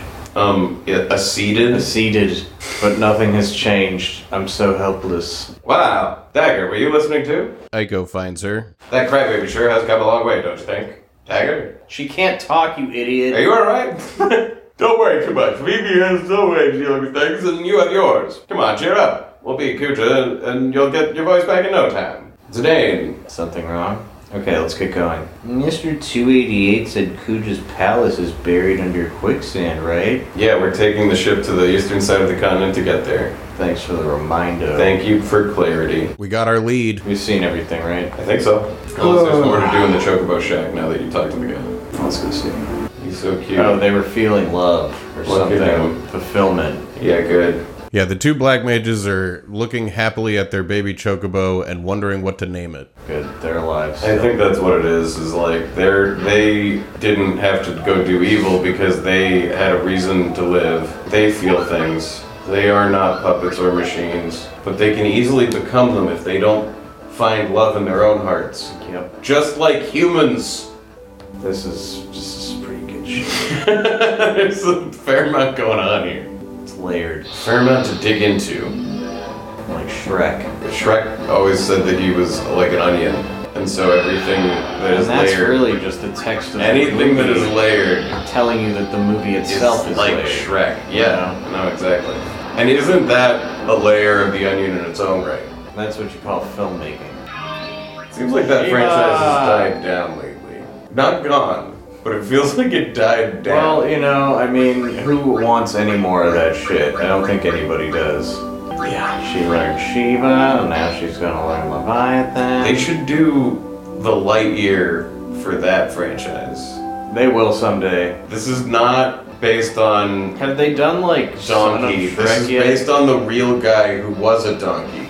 Acceded? Acceded, but nothing has changed. I'm so helpless. Wow. Dagger, were you listening too? Aiko finds her. That crybaby sure has come a long way, don't you think? Dagger? She can't talk, you idiot. Are you alright? Don't worry too much. Vivi has no way of dealing with things, and you have yours. Come on, cheer up. We'll beat Kuja, and you'll get your voice back in no time. Zidane. Something wrong? Okay, let's get going. Mr. 288 said Kuja's palace is buried under quicksand, right? Yeah, we're taking the ship to the eastern side of the continent to get there. Thanks for the reminder. Thank you for clarity. We got our lead. We've seen everything, right? I think so. Unless there's more to do in the Chocobo Shack now that you talked to the guy. Let's go see. He's so cute. Oh, they were feeling love or Lucky them. something. Fulfillment. Yeah, good. Yeah, the two black mages are looking happily at their baby Chocobo and wondering what to name it. Good. They're alive. I think that's what it is like they didn't have to go do evil because they had a reason to live. They feel things. They are not puppets or machines, but they can easily become them if they don't find love in their own hearts. Yep. Just like humans. This is pretty good shit. There's a fair amount going on here. It's layered. Fair amount to dig into. Like Shrek. Shrek always said that he was like an onion, and so everything that is And that's layered, really just the text of anything the that movie is layered, telling you that the movie itself is like layered. Shrek. Yeah, no, exactly. And isn't that a layer of the onion in its own right? That's what you call filmmaking. Seems like that franchise has died down lately. Not gone, but it feels like it died down. Well, you know, I mean, who wants any more of that shit? I don't think anybody does. Yeah. She learned Shiva, and now she's gonna learn Leviathan. They should do the Lightyear for that franchise. They will someday. This is not based on Have they done like Son of donkey. This Shrek is yet? based on the real guy who was a donkey.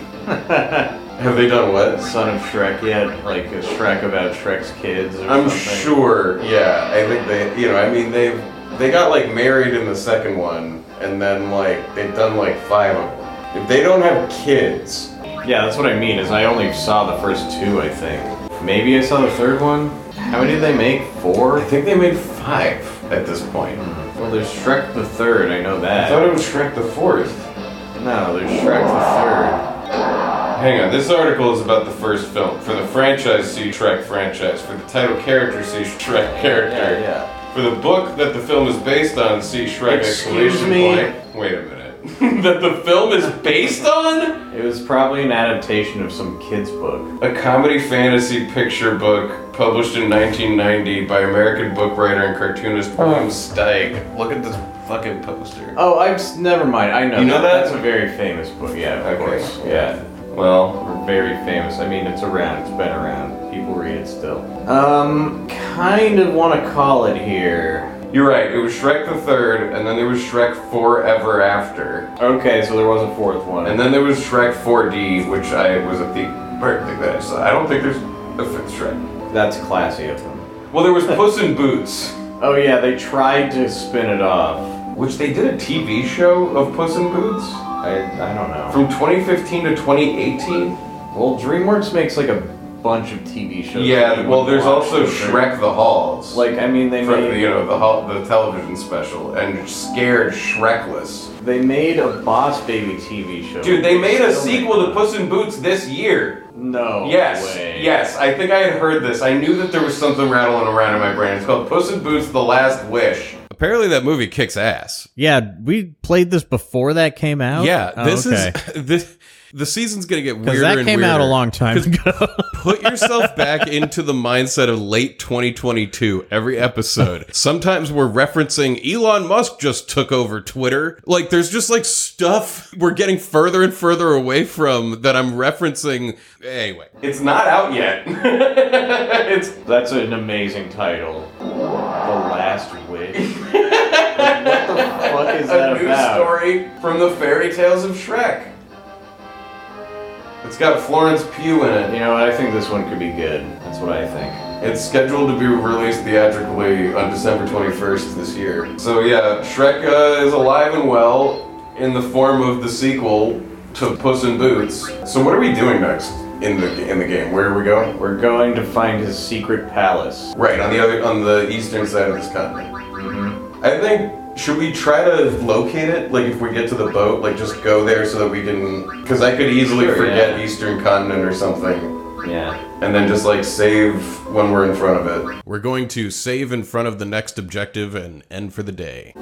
Have they done what? Son of Shrek yet? Like a Shrek about Shrek's kids or I'm something? sure. Yeah, I think they. I mean, they've they got like married in the second one, and then like they've done like 5 of them. If they don't have kids, Yeah, that's what I mean, is I only saw the first 2, I think. Maybe I saw the third one? How many did they make? 4? I think they made 5 at this point. Well, there's Shrek the Third, I know I that. thought it was Shrek the 4th. No, there's Shrek the Third. Hang on, this article is about the first film. For the franchise, see Shrek franchise. For the title character, see Shrek character. Yeah. For the book that the film is based on, see Shrek Excuse exclamation me? point. Wait a minute. That the film is based on? It was probably an adaptation of some kid's book. A comedy fantasy picture book published in 1990 by American book writer and cartoonist William Steig. Look at this fucking poster. Oh, never mind. I know. You know that? That's a very famous book. Yeah, of Okay. course. Yeah. Well, We're very famous. I mean, it's around. It's been around. People read it still. Kind of want to call it here. you're right. It was Shrek the Third, and then there was Shrek Forever After. Okay, so there was a 4th one. And then there was Shrek 4D, which was a theme birthday that I saw. I don't think there's a 5th Shrek. That's classy of them. Well, there was Puss in Boots, Oh yeah, they tried to spin it off. which they did a TV show of Puss in Boots I don't know. from 2015 to 2018. Well, DreamWorks makes like a bunch of TV shows. that Yeah, you well, would there's watch, also for sure. Shrek the Halls. Like, I mean, they from, made the television special, and Scared Shrekless. they made a Boss Baby TV show. Dude, they made a Still sequel make to Puss in Boots this year. No Yes, way. yes, I think I had heard this. I knew that there was something rattling around in my brain. It's called Puss in Boots: The Last Wish. Apparently, that movie kicks ass. Yeah, we played this before that came out. Yeah, Oh, this okay. is the season's gonna get Because weirder that and came out a weirder. long time ago. Put yourself back into the mindset of late 2022 every episode. Sometimes we're referencing Elon Musk just took over Twitter. Like, there's just like stuff we're getting further and further away from that I'm referencing. Anyway, it's not out yet. That's an amazing title. The Last Wish. What the fuck is that a new about? story from the fairy tales of Shrek. It's got Florence Pugh in it. You know what? I think this one could be good. That's what I think. It's scheduled to be released theatrically on December 21st this year. So yeah, Shrek is alive and well in the form of the sequel to Puss in Boots. So what are we doing next in the game? Where are we going? We're going to find his secret palace. Right, on the eastern side of this continent. Mm-hmm. I think, should we try to locate it? Like, if we get to the boat, like, just go there so that we can... Because I could easily Sure, forget yeah. Eastern Continent or something. Yeah. And then just, like, save when we're in front of it. We're going to save in front of the next objective and end for the day.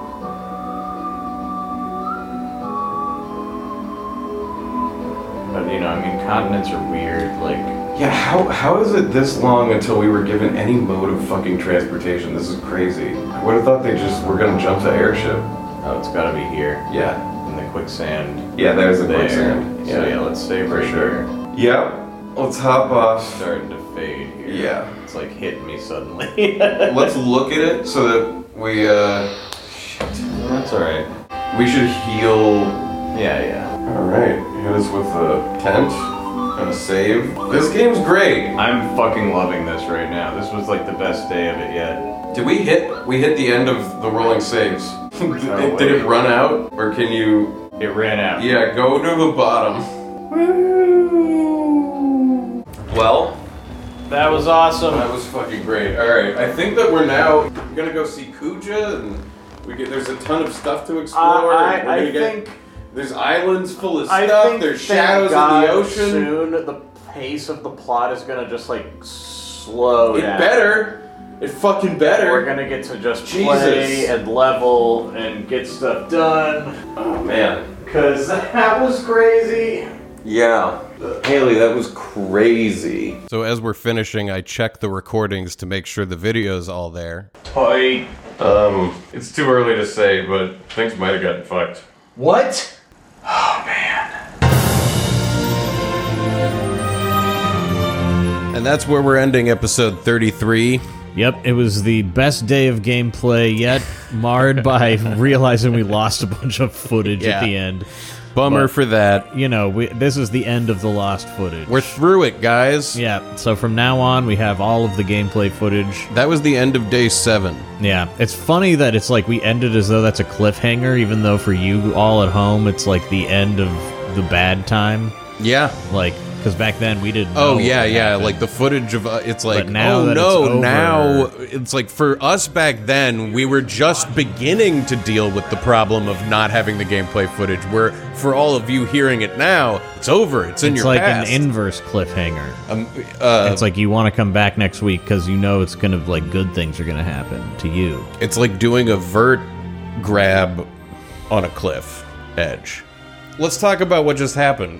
But, you know, I mean, continents are weird. Like, Yeah, how is it this long until we were given any mode of fucking transportation? This is crazy. I would have thought they just were going to jump to airship. oh, it's gotta be here. Yeah. In the quicksand. Yeah, there's the There. quicksand. So, yeah, let's save right sure. here. Yep. Let's hop off. Starting to fade here. Yeah. It's like hitting me suddenly. Let's look at it so that we, That's alright. we should heal. Yeah. Alright, hit us with a tent and a save. This game's great. I'm fucking loving this right now. This was like the best day of it yet. Did we hit the end of the rolling saves? Did wait. it run out? Or can you... It ran out. Yeah, go to the bottom. Well, That was awesome. that was fucking great. Alright, I think that we're now gonna go see Kuja, and there's a ton of stuff to explore. and we're I gonna get- think there's islands full of I stuff, think there's thank shadows God in the ocean. Soon the pace of the plot is gonna just like slow It down. better. It fucking better. We're gonna get to just Jesus. play and level and get stuff done. Oh man. Cause that was crazy. Yeah. Haley, that was crazy. So as we're finishing, I check the recordings to make sure the video's all there. Toy. It's too early to say, but things might have gotten fucked. What? Oh man. And that's where we're ending episode 33. Yep, it was the best day of gameplay yet, marred by realizing we lost a bunch of footage Yeah. at the end. Bummer But, for that. you know, this is the end of the lost footage. We're through it, guys. Yeah, so from now on, we have all of the gameplay footage. That was the end of day 7. Yeah, it's funny that it's like we ended as though that's a cliffhanger, even though for you all at home, it's like the end of the bad time. Yeah. Like, because back then we didn't know Oh, what yeah, would yeah. happen. Like the footage of it's like, But now oh that it's no, over- now it's like for us back then, we were just beginning to deal with the problem of not having the gameplay footage. Where for all of you hearing it now, it's over. It's in It's your like past. an inverse cliffhanger. Uh, It's like you want to come back next week because you know it's gonna like good things are gonna happen to you. It's like doing a vert grab on a cliff edge. Let's talk about what just happened.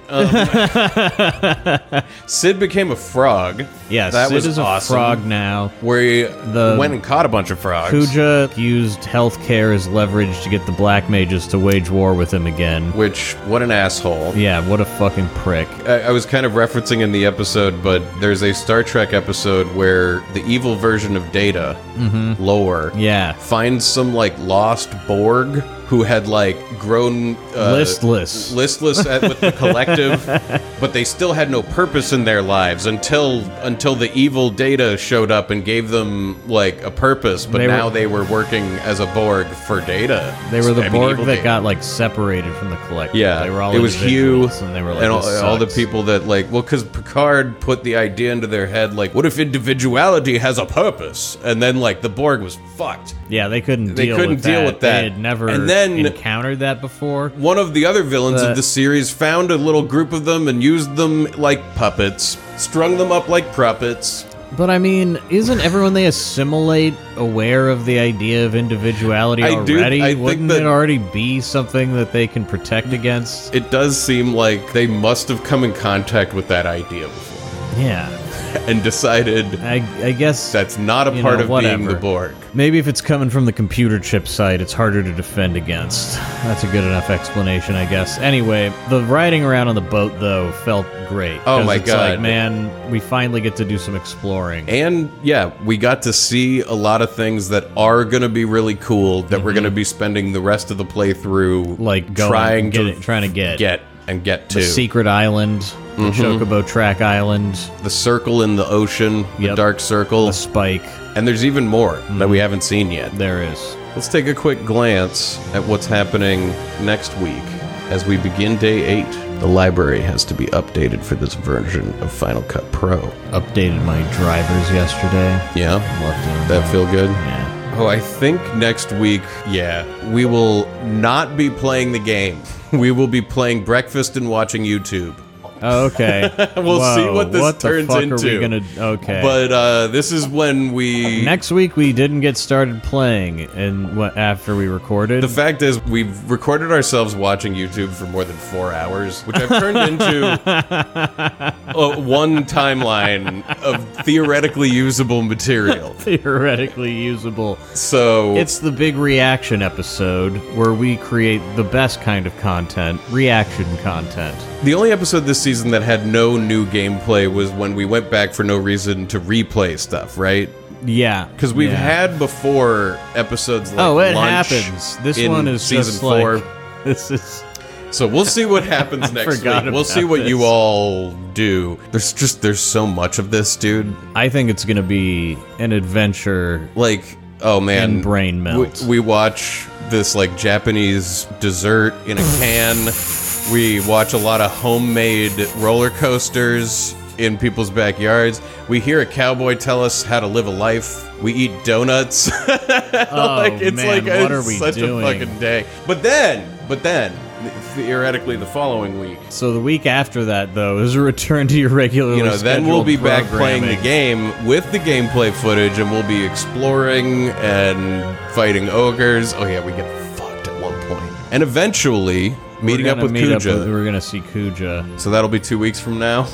Sid became a frog. Yeah, that Sid was is a awesome. frog now. Where he The- went and caught a bunch of frogs. Kuja used healthcare as leverage to get the black mages to wage war with him again. Which, what an asshole. Yeah, what a fucking prick. I was kind of referencing in the episode, but there's a Star Trek episode where the evil version of Data, Lore, Yeah. finds some like lost Borg who had like grown Listless. with the collective, but they still had no purpose in their lives until the evil Data showed up and gave them like a purpose. But now they were working as a Borg for Data. They were the I mean, Borg evil that Data. got like separated from the collective. Yeah, they were all it was Hugh individuals, and they were like, and "This all the sucks." people that like, well, because Picard put the idea into their head, like, what if individuality has a purpose? And then like the Borg was fucked. Yeah, they couldn't They deal couldn't with deal that. with that. They had never And then- encountered that before. One of the other villains The- of the series found a little group of them and used them like puppets, strung them up like puppets. But I mean, isn't everyone they assimilate aware of the idea of individuality I do- already? I think Wouldn't that- it already be something that they can protect against? It does seem like they must have come in contact with that idea before Yeah, and decided I guess that's not a you part know, of being whatever. the Borg. Maybe if it's coming from the computer chip side, it's harder to defend against. That's a good enough explanation, I guess. Anyway, the riding around on the boat, though, felt great. Oh 'Cause my it's God. like, man, we finally get to do some exploring. And yeah, we got to see a lot of things that are going to be really cool that we're going to be spending the rest of the playthrough Like going, trying trying to get the to. secret island, the Chocobo Track Island, The circle in the ocean, the Yep. dark circle, the spike. and there's even more that we haven't seen yet. There is. Let's take a quick glance at what's happening next week as we begin day 8. The library has to be updated for this version of Final Cut Pro. Updated my drivers yesterday. Yeah? Love doing That feel good? Yeah. Oh, I think next week, yeah, we will not be playing the game. We will be playing breakfast and watching YouTube. Oh, okay. We'll see what this what turns the fuck into. Are we gonna? Okay. But this is when we... Next week we didn't get started playing, and what after we recorded. The fact is, we've recorded ourselves watching YouTube for more than 4 hours, which I've turned into one timeline of theoretically usable material. theoretically usable. So It's the big reaction episode where we create the best kind of content, reaction content. the only episode this season that had no new gameplay was when we went back for no reason to replay stuff, right? Yeah, Because we've had before episodes like Oh, it Lunch happens. This in one is season just 4. like this is. So we'll see what happens next week. forgot We'll see about what you this. all do. There's so much of this, dude. I think it's gonna be an adventure. Like, oh man, And brain melt. We watch this like Japanese dessert in a can. We watch a lot of homemade roller coasters in people's backyards. We hear a cowboy tell us how to live a life. We eat donuts. Oh, it's man, like what are it's we such doing? a fucking day. But then, theoretically, the following week, So the week after that, though, is a return to your regular. then we'll be back playing the game with the gameplay footage, and we'll be exploring and fighting ogres. Oh yeah, we get fucked at one point, and eventually meeting up with Kuja. We're gonna see Kuja. So that'll be 2 weeks from now.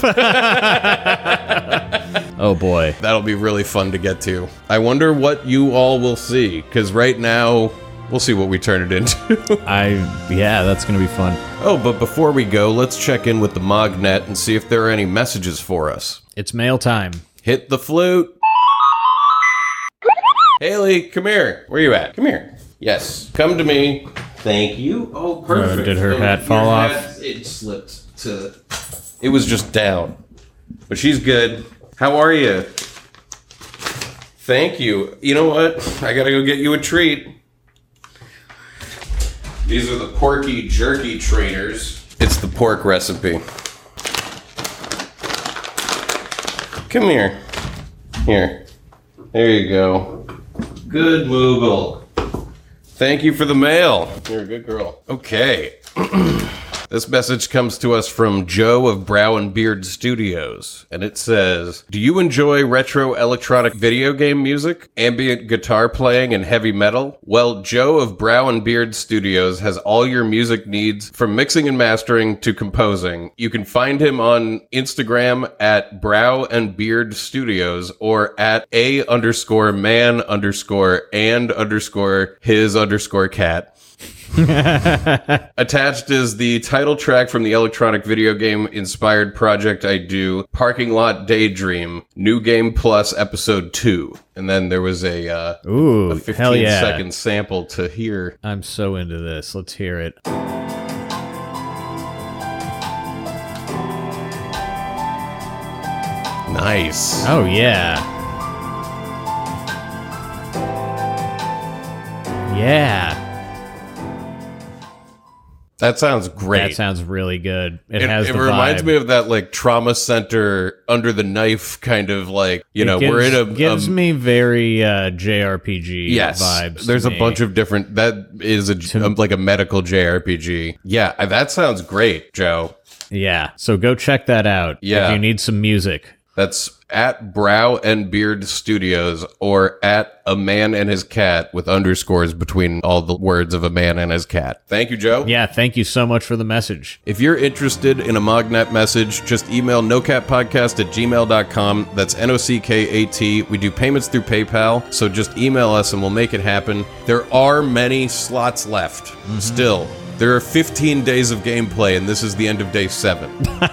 Oh boy. That'll be really fun to get to. I wonder what you all will see, because right now we'll see what we turn it into. Yeah, that's gonna be fun. Oh, but before we go, let's check in with the Mognet and see if there are any messages for us. It's mail time. Hit the flute. Haley, come here. Where you at? Come here. Yes, come to me. Thank you. Oh, perfect. Did her Oh, hat your fall off? It slipped to... It was just down. But she's good. How are you? Thank you. You know what? I gotta go get you a treat. These are the Porky Jerky Trainers. It's the pork recipe. Come here. Here. There you go. Good moogle. Thank you for the mail. You're a good girl. Okay. This message comes to us from Joe of Brow and Beard Studios, and it says, do you enjoy retro electronic video game music, ambient guitar playing, and heavy metal? Well, Joe of Brow and Beard Studios has all your music needs, from mixing and mastering to composing. You can find him on Instagram at Brow and Beard Studios or at @a_man_and_his_cat. Attached is the title track from the electronic video game inspired project I do, Parking Lot Daydream, New Game Plus Episode 2. And then there was a 15-second sample to hear. I'm so into this. Let's hear it. Nice. Oh, yeah. Yeah. That sounds great. That sounds really good. It has the reminds vibe. me of that like trauma center under the knife kind of like, we're in a gives me very JRPG vibes. There's a bunch of different, that is like a medical JRPG. Yeah, that sounds great, Joe. Yeah. So go check that out. Yeah. If you need some music. That's at Brow and Beard Studios or at A Man and His Cat with underscores between all the words of A Man and His Cat. Thank you, Joe. Yeah, thank you so much for the message. If you're interested in a Mognet message, just email nocatpodcast@gmail.com. That's NOCKAT. We do payments through PayPal, so just email us and we'll make it happen. There are many slots left still. There are 15 days of gameplay, and this is the end of day 7.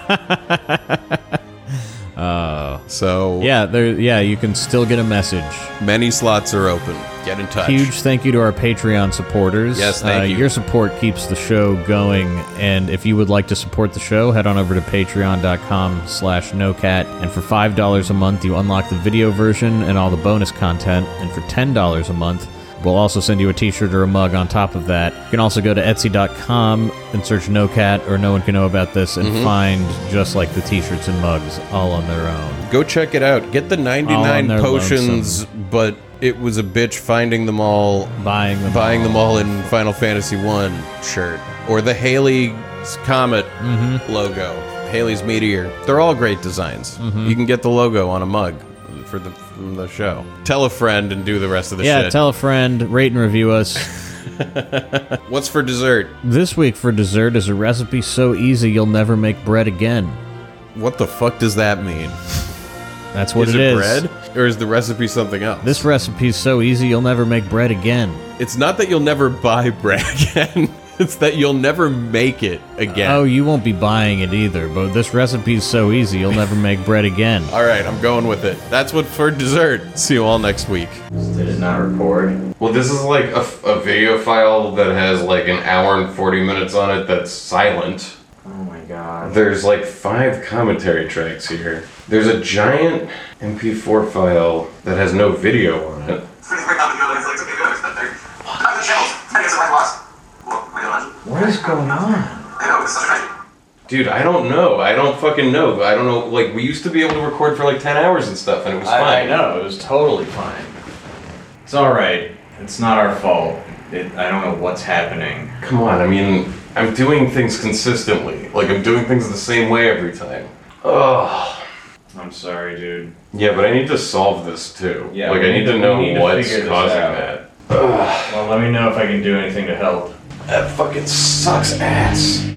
So you can still get a message. Many slots are open. Get in touch. Huge thank you to our Patreon supporters. Yes, thank you. Your support keeps the show going, and if you would like to support the show, head on over to patreon.com/nocat, and for $5 a month, you unlock the video version and all the bonus content, and for $10 a month, we'll also send you a t-shirt or a mug on top of that. You can also go to Etsy.com and search NoCat or No One Can Know About This and find just like the t-shirts and mugs all on their own. Go check it out. Get the 99 potions, but it was a bitch finding them all. Buying them all in Final Fantasy 1 shirt. Or the Halley's Comet logo. Halley's Meteor. They're all great designs. You can get the logo on a mug from the show. Tell a friend and do the rest of the shit. Yeah, tell a friend, rate and review us. What's for dessert? This week for dessert is a recipe so easy you'll never make bread again. What the fuck does that mean? That's what is it is. Bread? Or is the recipe something else? This recipe is so easy you'll never make bread again. It's not that you'll never buy bread again. It's that you'll never make it again. Oh, you won't be buying it either, but this recipe is so easy you'll never make bread again. All right, I'm going with it. That's what for dessert. See you all next week. Did it not record? Well, this is like a video file that has like an hour and 40 minutes on it that's silent. Oh my god. There's like 5 commentary tracks here. There's a giant MP4 file that has no video on it. What is going on? Dude, I don't know. I don't fucking know. I don't know. Like, we used to be able to record for like 10 hours and stuff, and it was fine. I know, it was totally fine. It's alright. It's not our fault. I don't know what's happening. Come on, I mean, I'm doing things consistently. Like, I'm doing things the same way every time. Ugh. I'm sorry, dude. Yeah, but I need to solve this too. Yeah, like, I need to know what's figure this causing out. that. Well, let me know if I can do anything to help. That fucking sucks ass.